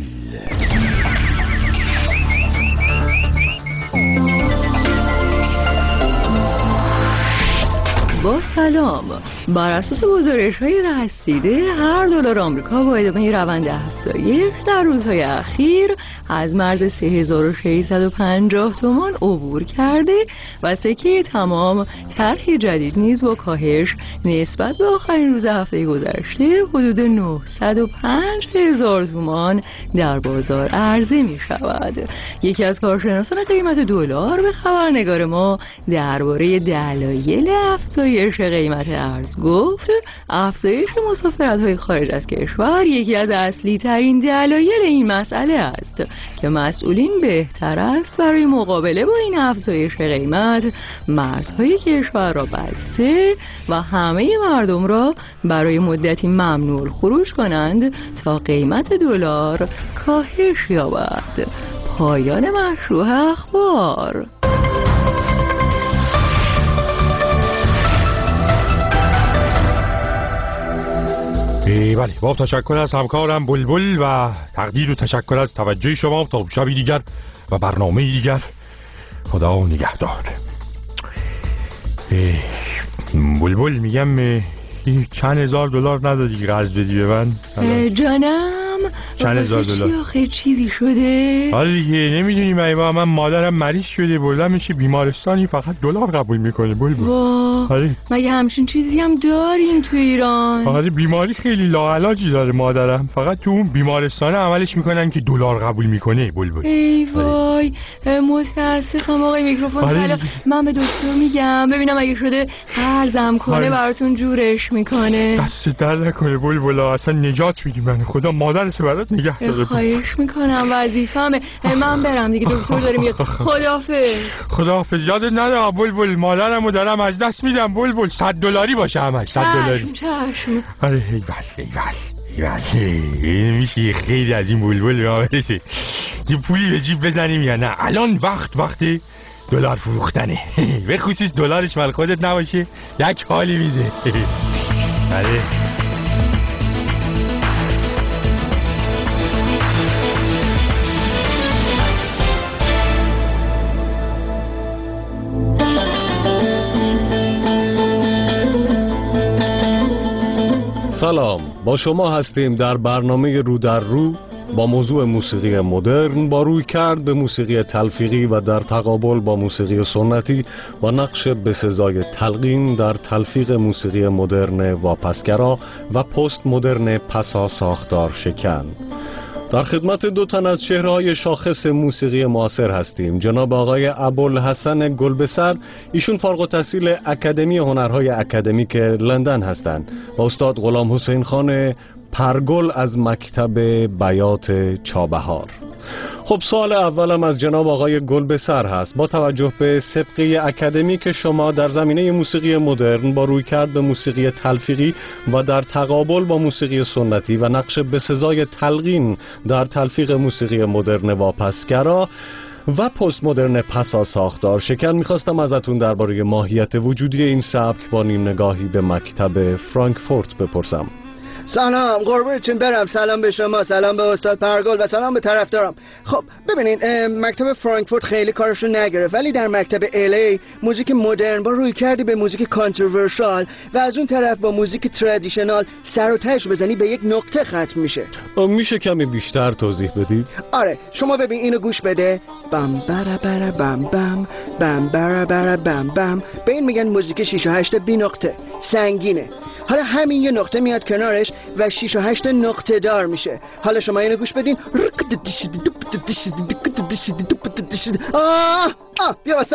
با سلام، بر اساس گزارش‌های رسیده هر دلار آمریکا با ادامه روند افزایش در روزهای اخیر از مرز 3650 تومان عبور کرده و سکه تمام طرح جدید نیز با کاهش نسبت به آخرین روز هفته گذشته حدود 905,000 تومان در بازار عرضه می شود. یکی از کارشناسان قیمت دلار به خبرنگار ما درباره دلایل افزایش قیمت ارز گفت افزایش مسافرت‌های خارج از کشور یکی از اصلی ترین دلایل این مسئله است که مسئولین بهتر است برای مقابله با این افزایش قیمت مرزهای کشور را بسته و همه مردم را برای مدتی ممنوع الخروج کنند تا قیمت دلار کاهش یابد. پایان مشروع اخبار. بله، با تشکر از همکارم بلبل و تقدیر و تشکر از توجه شما. تا شبی دیگر و برنامه دیگر، خدا نگهدار. بلبل میگم چند هزار دلار ندادی قرض بدی به من؟ جانم چند هزار دلار؟ آخه چیزی شده؟ حالا دیگه نمیدونی من مادرم مریض شده بردم میشه بیمارستانی فقط دلار قبول میکنه بلبل. مگه همچین چیزی هم داریم تو ایران؟ آره، بیماری خیلی لاعلاجی داره مادرم، فقط تو اون بیمارستان عملش میکنن که دلار قبول میکنه بلبل. ای وای متاسفم آقای میکروفون. سلام، من به دکتر میگم ببینم اگه شده قرضم کنه براتون جورش میکنه. دست در نکنه بلبل، اصلا نجات میدی من، خدا مادرت برات نگه داره. خواهش میکنم، وظیفمه. من برم دیگه، دکتر داره میاد. خداحافظ. یادت نره بلبل، مادرمو دارم از دست میدم بلبل. 100 دلاری باشه همش، 100 دلاری. چشم. آره ایول میشه خیلی از این بلبل را برسه یه پولی به جیب بزنیم یا نه. الان وقت دلار فروختنه، به خصوص دلارش مال خودت نباشه یک حالی میده. آره سلام، با شما هستیم در برنامه رو در رو با موضوع موسیقی مدرن با روی کرد به موسیقی تلفیقی و در تقابل با موسیقی سنتی و نقش بسزای تلقین در تلفیق موسیقی مدرن واپسگرا و پست مدرن پسا ساختار شکن. در خدمت دو تن از چهره‌های شاخص موسیقی معاصر هستیم. جناب آقای ابوالحسن گلبسر، ایشون فارغ التحصیل اکادمی هنرهای اکادمیک لندن هستند، و استاد غلام حسین خان پرگل از مکتب بیات چابهار. خب سوال اولم از جناب آقای گلبسر هست. با توجه به سابقه اکادمیک شما در زمینه موسیقی مدرن با رویکرد به موسیقی تلفیقی و در تقابل با موسیقی سنتی و نقش بسزای تلقین در تلفیق موسیقی مدرن واپسگرا و پست مدرن پسا ساختار شکن، میخواستم ازتون درباره ماهیت وجودی این سبک با نیم نگاهی به مکتب فرانکفورت بپرسم. سلام قربونتون برم. سلام به شما، سلام به استاد پرگل و سلام به طرفدارم. خب ببینید مکتب فرانکفورت خیلی کارشو نگرفت، ولی در مکتب الی موزیک مدرن با روی کردی به موزیک کانتروورشال و از اون طرف با موزیک ترادیشنال سر و تهش بزنی به یک نقطه ختم میشه. میشه کمی بیشتر توضیح بدید؟ آره شما ببین اینو گوش بده. بم برا برا بم بم بم برا برا بم بم. به این میگن موزیک 6 و 8 بی نقطه، سنگینه. حالا همین یه نقطه میاد کنارش و 6 و 8 نقطه دار میشه. حالا شما اینو گوش بدین. بیا وسط.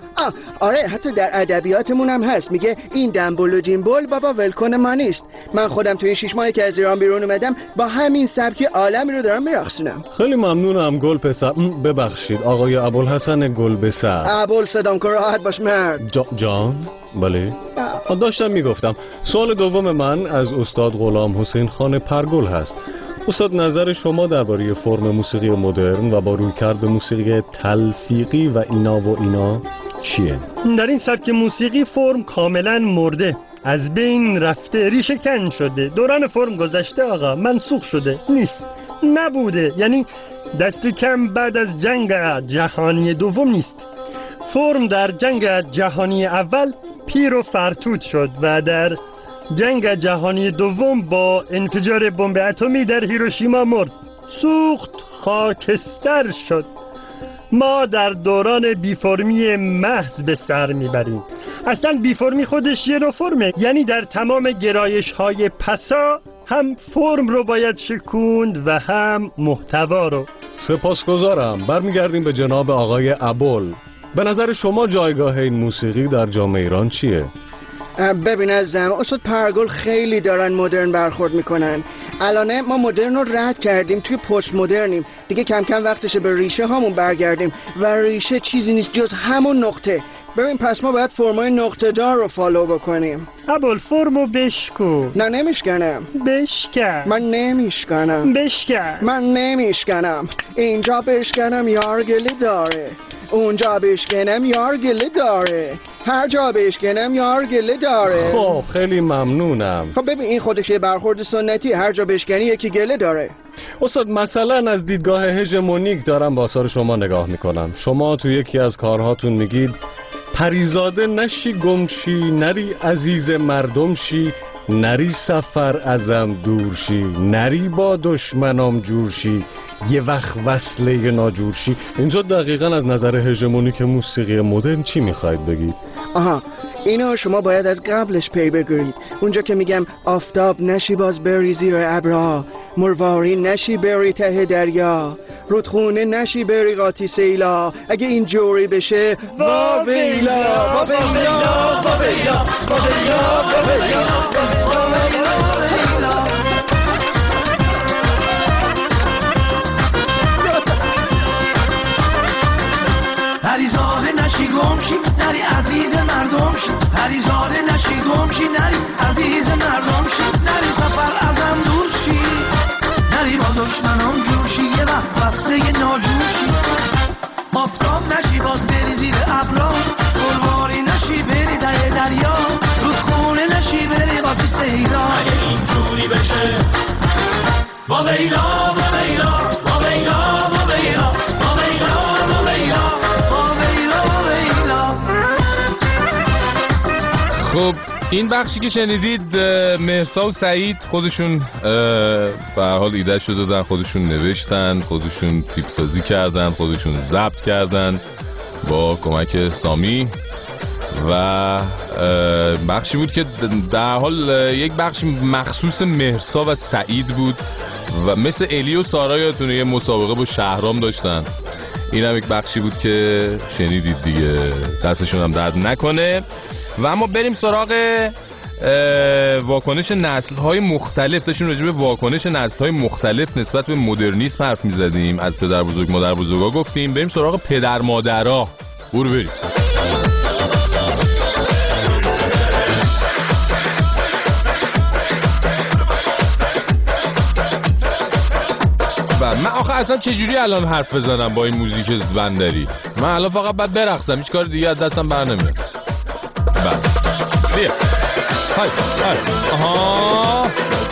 آره حتی در ادبیاتمون هم هست، میگه این دنبول و جیمبول بابا ولکن ما نیست. من خودم توی 6 ماهی که از ایران بیرون اومدم با همین سبک عالمی رو دارم میرقصونم. خیلی ممنونم گلپسر. ببخشید آقای ابوالحسن گلبسر. ابوال صدام که راحت باش مرد. جان بله داشتم میگفتم. سوال دوم من از استاد غلام حسین خان پرگل هست. استاد نظر شما درباره فرم موسیقی مدرن و با رویکرد به موسیقی تلفیقی و اینا چیه؟ در این سبک موسیقی فرم کاملا مرده، از بین رفته، ریشه کن شده. دوران فرم گذشته آقا، منسوخ شده، نیست، نبوده. یعنی دست کم بعد از جنگ جهانی دوم نیست. فرم در جنگ جهانی اول پیر و فرتود شد و در جنگ جهانی دوم با انفجار بمب اتمی در هیروشیما مرد، سوخت، خاکستر شد. ما در دوران بیفرمی محض به سر میبریم. اصلا بیفرمی خودش یه نوع فرمه، یعنی در تمام گرایش های پسا هم فرم رو باید شکوند و هم محتوا رو. سپاسگزارم. برمیگردیم به جناب آقای ابول. به نظر شما جایگاه این موسیقی در جامعه ایران چیه؟ ببین عزیزم، استاد پرگل خیلی دارن مدرن برخورد میکنن. الانه ما مدرن رو رد کردیم، توی پست مدرنیم دیگه. کم کم وقتشه به ریشه هامون برگردیم و ریشه چیزی نیست جز همون نقطه. ببین پس ما باید فرمای نقطه دار رو فالو بکنیم. ابوال فرمو بشکو. نه نمیشکنم. بشکن. من نمیشکنم. بشکن. من نمیشکنم. اینجا بشکنم یار گله داره، اونجا بشکنم یار گله داره، هر جا بشکنم یار گله داره. خب خیلی ممنونم. خب ببین این خودش یه برخورد سنتی، هر جا بشکنی یکی گله داره. استاد مثلا از دیدگاه هژمونیک دارم با آثار شما نگاه میکنم. شما تو یکی از کارهاتون میگید پریزاده نشی گمشی، نری عزیز مردم شی، نری سفر ازم دور شی، نری با دشمنام جور شی، یه وقت وصله ناجور شی. اینجا دقیقاً از نظر هژمونیک موسیقی مدرن چی میخواید بگید؟ آها اینو شما باید از قبلش پی بگیرید. اونجا که میگم آفتاب نشی باز بری زیر ابرها، مرواری نشی بری ته دریا، رودخونه نشی بری قاطی سیلا. اگه این جوری بشه وا ویلا وا ویلا وا ویلا وا ویلا وا ویلا وا ویلا. پریزاده نشی گمشی، نری عزیز مردم شی، پریزاده نشی گمشی، نری عزیز مردم شی، نری سفر ازم دور شی، نری با دشمنام جور شی، یه وقت وقته ناجور شی. آفتاب نشی باز بری زیر ابرا، گلواری نشی بری ته دریا، رودخونه نشی بری قاطی سیلا. اگه اینجوری بشه وا ویلا وا ویلا وا ویلا وا ویلا وا ویلا وا ویلا وا ویلا وا ویلا. خب این بخشی که شنیدید مهرسا و سعید خودشون به هر حال ایده شده دادن، خودشون نوشتن، خودشون تیپسازی کردن، خودشون ضبط کردن با کمک سامی و بخشی بود که در حال یک بخش مخصوص مهرسا و سعید بود و مثل الی و سارا یادتونه یه مسابقه با شهرام داشتن. این هم یک بخشی بود که شنیدید دیگه، دستشون هم درد نکنه. و اما بریم سراغ واکنش نسل‌های مختلف داشتیم، راجع به واکنش نسل‌های مختلف نسبت به مدرنیسم حرف می‌زدیم، از پدر بزرگ مادر بزرگا گفتیم، بریم سراغ پدر مادرها. بریم. من آخه اصلا چجوری الان حرف بزنم با این موزیک بندری؟ من الان فقط باید برقصم، هیچ کار دیگه از دستم بر نمیاد. بیا های آها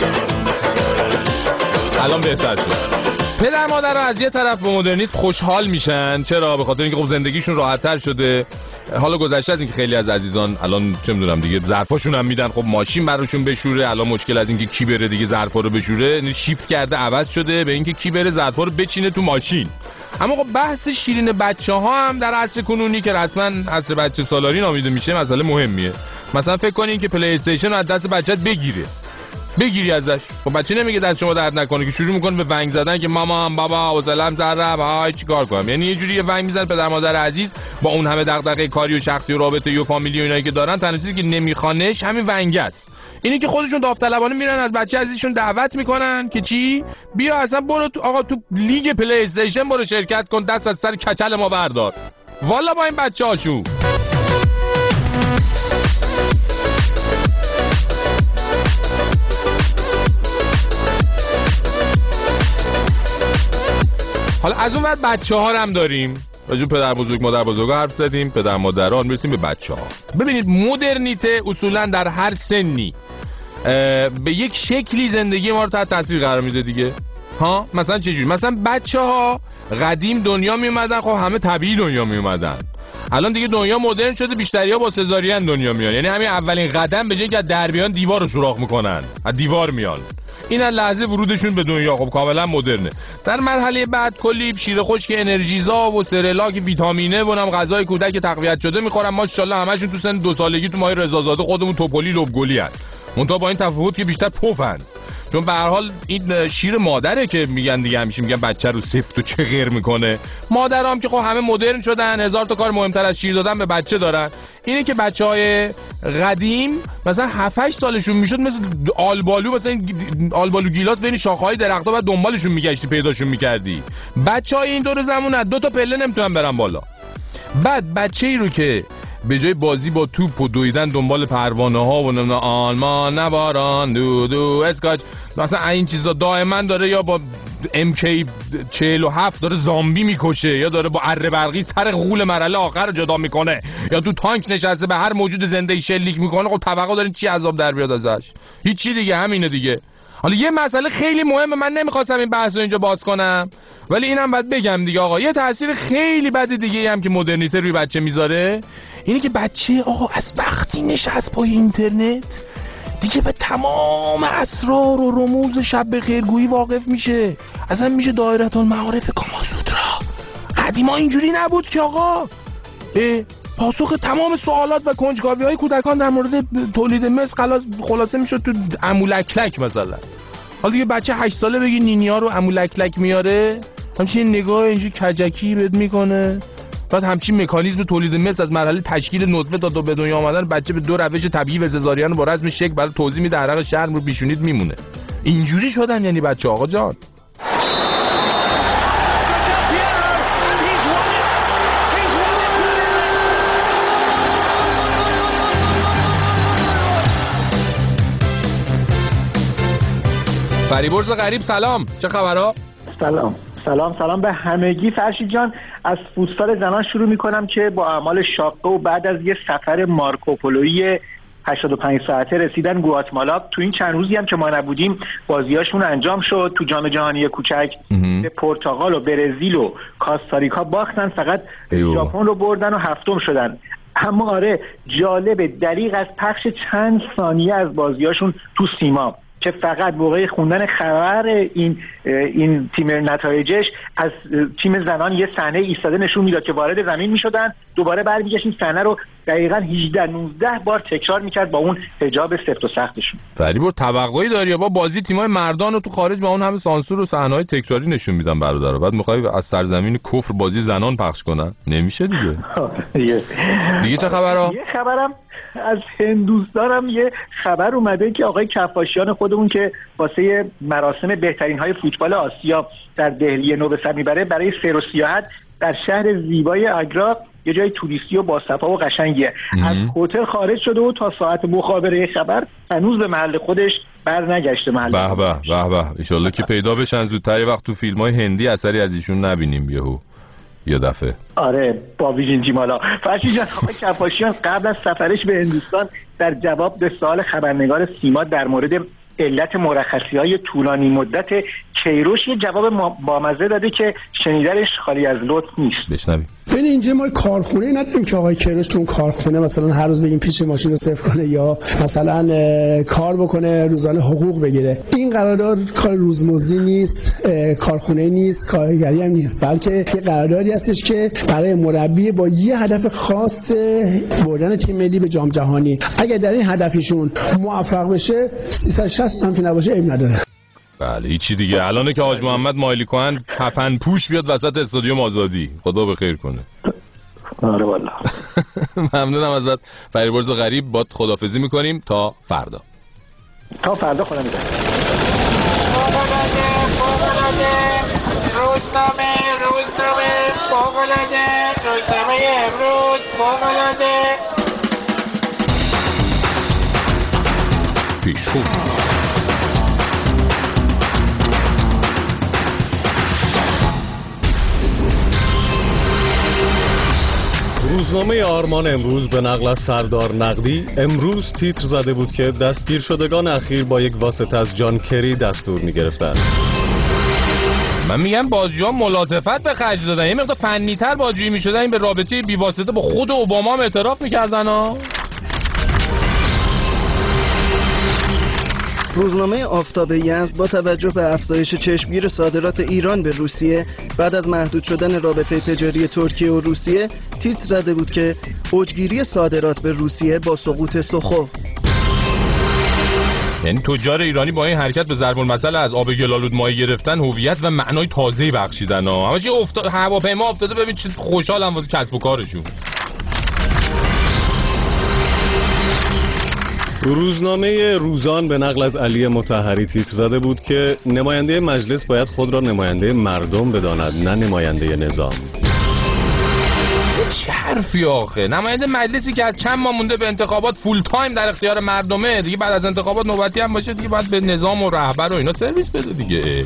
الان بهتر شد. پدر مادر از یه طرف به مدرنیسم خوشحال میشن. چرا؟ به خاطر اینکه خب زندگیشون راحت‌تر شده. حالا گذشته از اینکه خیلی از عزیزان الان چه میدونم دیگه ظرفاشون هم میدن، خب ماشین براشون بشوره. الان مشکل از اینکه کی بره دیگه ظرفا رو بشوره، یعنی شیفت کرده، عوض شده به اینکه کی بره ظرفا رو بچینه تو ماشین. اما خب بحث شیرین بچه‌ها هم در عصر کنونی که رسما عصر بچه سالاری نامیده میشه مسئله مهمیه. مثلا فکر کنین که پلی استیشن رو از دست بچت بگیری ازش. خب بچه نمیگه دست شما درد نکنه که شروع میکنه به ونگ زدن که مامان بابا وسلام ذره های چیکار کنم. یعنی یه جوری ونگ میزنه پدر مادر عزیز با اون همه دغدغه کاری و شخصی و رابطه و فامیلی و اینایی که دارن، تنها چیزی که نمیخوانش همین ونگ است. اینی که خودشون داوطلبانه میرن از بچه عزیزشون دعوت میکنن که چی؟ بیا اصلا برو تو آقا تو لیگ پلی استیشن برو شرکت کن، دست از سر کچل ما بردار. والا با این بچه‌هاشون حالا از اون ور بچه‌ها هم داریم. راجع پدر بزرگ مادر بزرگا حرف زدیم، پدر مادران، میرسیم به بچه‌ها. ببینید مدرنیته اصولا در هر سنی به یک شکلی زندگی ما رو تحت تاثیر قرار میده دیگه. ها مثلا چه جوری؟ مثلا بچه‌ها قدیم دنیا می اومدن، خب همه طبیعی دنیا می اومدن. الان دیگه دنیا مدرن شده، بیشتری‌ها با سزارین دنیا میان. یعنی همین اولین قدم به جای اینکه در بیان دیوار رو سوراخ میکنن، از دیوار میان. این لحظه ورودشون به دنیا خب کاملا مدرنه. در مرحله بعد کلی شیر خشک انرژیزا و سرلاک ویتامینه و غذای کودک تقویت شده میخورن. ماشاءالله همشون تو سن 2 سالگی تو ماه رضازاده خودمون توپلی لبگلی هست. منتها با این تفاوت که بیشتر پفن. چون به هر حال این شیر مادره که میگن دیگه، همیشه میگن بچه رو سفت و چه غیر میکنه. مادرام که خب همه مدرن شدن، هزار تا کار مهمتر از شیر دادن به بچه دارن. اینه که بچهای قدیم مثلا 7-8 سالشون میشد مثل آلبالو، مثلا آلبالو گیلاس بین شاخه‌های درخت‌ها بعد دنبالشون میگشتی پیداشون میکردی. بچهای این دور زمونه 2 تا پله نمیتونن برن بالا. بعد بچه‌ای رو که به جای بازی با توپ و دویدن دنبال پروانه ها و نمیدونم آلمان نواران دو اسکاچ مثلا این چیزا دائما داره یا با MK 47 داره زامبی میکشه، یا داره با اره برقی سر غول مرحله آخر رو جدا میکنه، یا تو تانک نشسته به هر موجود زنده شلیک میکنه. خب توقع دارین چی عذاب در بیاد ازش؟ هیچی دیگه، همینه دیگه. حالا یه مسئله خیلی مهمه، من نمیخواستم این بحث رو اینجا باز کنم ولی اینم باید بگم دیگه آقا. یه تأثیر خیلی بد دیگه هم که مدرنیته روی بچه میذاره اینه که بچه آقا از وقتی نشست پای اینترنت دیگه به تمام اسرار و رموز شب خیرگویی واقف میشه. اصلا میشه دایره المعارف کاماسوترا. قدیما اینجوری نبود که آقا پاسخ تمام سوالات و کنجکاوی‌های کودکان در مورد تولید مثل خلاصه میشد تو عمولکلک مثلا. حالا دیگه بچه 8 ساله بگی نینیا رو عمولکلک میاره، همچین نگاه اینجوری کجکی بد میکنه. بعد همچین مکانیزم تولید مثل از مرحله تشکیل نطفه تا به دنیا آمدن بچه به 2 روش طبیعی و سزارین با رسم شکل برای توضیح میده، عرق شرم رو پیشونیت میمونه. اینجوری شدن یعنی بچه آقا جان. فریبرز غریب سلام، چه خبرها؟ سلام به همگی. فرشید جان، از فوتسال زنان شروع میکنم که با اعمال شاقه و بعد از یه سفر مارکوپولویی 85 ساعته رسیدن گواتمالا. تو این چند روزی هم که ما نبودیم بازیاشون انجام شد. تو جام جهانی کوچک به پرتغال و برزیل و کاستاریکا باختن، فقط ژاپن رو بردن و 7م شدن. اما آره جالبه، دریغ از پخش چند ثانیه از بازیاشون تو سیما که فقط موقع خوندن خبر این تیم نتایجش از تیم زنان یه صحنه ایستاده نشون میداد که وارد زمین میشدن، دوباره برمیگشت این صحنه رو دقیقاً 18-19 بار تکرار میکرد با اون حجاب سفت و سختشون. فریبرز توقعی داری با بازی تیمای مردان رو تو خارج با اون همه سانسور و صحنه‌های تکراری نشون میدن برادر، بعد میخوای از سرزمین کفر بازی زنان پخش کنن؟ نمیشه دیگه. دیگه چه خبرها؟ یه خبرم از هندوستانم یه خبر اومده که آقای کفاشیان خودمون که واسه مراسم بهترین های فوتبال آسیا در دهلی نو به سر میبره برای سیر و سیاحت در شهر زیبای آگرا، یه جای توریستی و باصفا و قشنگیه، از هتل خارج شده و تا ساعت مخابره خبر هنوز به محل خودش بر نگشته. محل به به به به، ان شاءالله که پیدا بشن زودتر، وقت تو فیلم‌های هندی اثری از ایشون نبینیم یه دفعه. آره با ویژن جیمالا. فرشید جان، آقای کفاشیان قبل از سفرش به هندوستان در جواب به سوال خبرنگار سیما در مورد علت مرخصی‌های طولانی مدت کیروش یه جواب بامزه داده که شنیدنش خالی از لطف نیست. بشنویم. ببین اینجا ما کارخونه نداریم که آقای کیروش تو اون کارخونه مثلا هر روز بگیم پیش ماشین رو صفر کنه یا مثلا کار بکنه روزانه حقوق بگیره. این قرارداد کار روزمزدی نیست، کارخونه نیست، کارگری هم نیست، بلکه یه قراردادی هستش که برای مربی با یه هدف خاص بردن تیم ملی به جام جهانی. اگر در این هدفشون موفق بشه 360 سانتی نباشه عیب نداره. بله هیچی دیگه. الانه که حاج محمد مایلی کهن کفن پوش بیاد وسط استادیوم آزادی، خدا به خیر کنه. آره والله. ممنونم ازت فریبرز غریب، باد خدافظی میکنیم تا فردا. خدا میدن. روزنامه امروز فوق‌العاده. پیشخو روزنامه آرمان امروز به نقل از سردار نقدی امروز تیتر زده بود که دستگیر شدگان اخیر با یک واسطه از جان کری دستور می‌گرفتند. من میگم بازجوها ملاطفت به خرج دادن، یه مقدار فنی‌تر بازجویی می‌شدن، این به رابطه بی‌واسطه با خود اوباما هم اعتراف می‌کردن ها. روزنامه آفتاب یزد با توجه به افزایش چشمگیر صادرات ایران به روسیه بعد از محدود شدن رابطه تجاری ترکیه و روسیه تیتر زده بود که اوجگیری صادرات به روسیه با سقوط سخو. یعنی تجار ایرانی با این حرکت به ضرب المثل از آب گلالود ماهی گرفتن هویت و معنای تازه‌ای بخشیدن ها. اما چه هواپیما افتاده، ببین چه خوشحالم واسه کسب و کارشون. روزنامه روزان به نقل از علی مطهری تیتر زده بود که نماینده مجلس باید خود را نماینده مردم بداند، نه نماینده نظام. چه حرفی آخه؟ نماینده مجلسی که از چند ماه مونده به انتخابات فول تایم در اختیار مردمه، دیگه بعد از انتخابات نوبتی هم باشه دیگه باید به نظام و رهبر و اینا سرویس بده دیگه.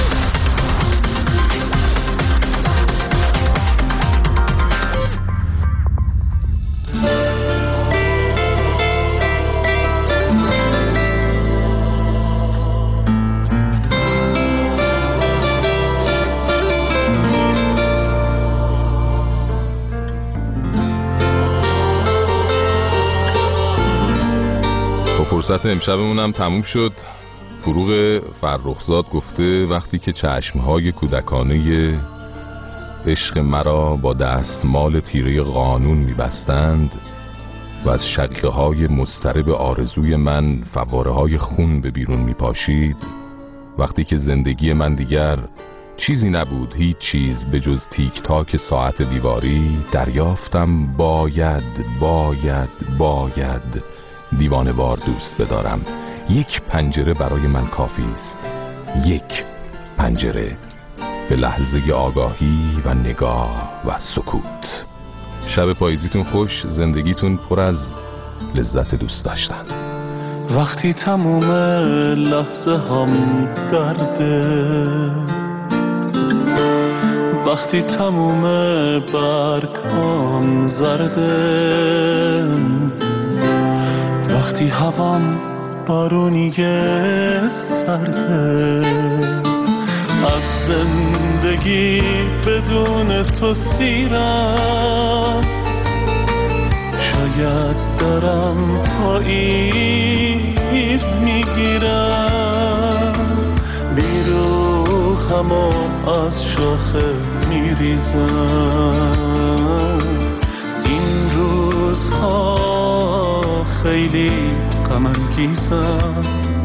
فرصت امشبمون هم تموم شد. فروغ فرخزاد گفته وقتی که چشمهای کودکانه عشق مرا با دستمال تیره قانون میبستند و از شقیقه های مضطرب آرزوی من فواره های خون به بیرون میپاشید، وقتی که زندگی من دیگر چیزی نبود، هیچ چیز به جز تیک تاک ساعت دیواری، دریافتم باید دیوانه‌وار دوست بدارم. یک پنجره برای من کافی است، یک پنجره به لحظه آگاهی و نگاه و سکوت. شب پاییزیتون خوش، زندگیتون پر از لذت دوست داشتن. وقتی تموم لحظه هم درده، وقتی تموم برگ هم زرده، وقتی هوام بارونی سرده، از زندگی بدون تو سیرم، شاید دارم پاییز میگیرم، بیروحم و از شاخه میریزم. این روز روزها خیلی غم انگیزم،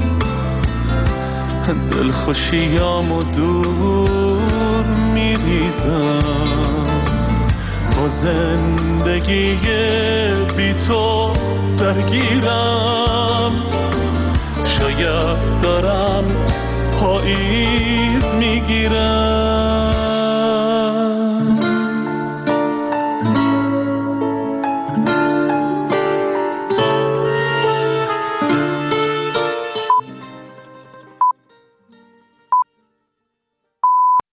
دلخوشیامو دور میریزم، با زندگی بی تو درگیرم، شاید دارم پاییز میگیرم.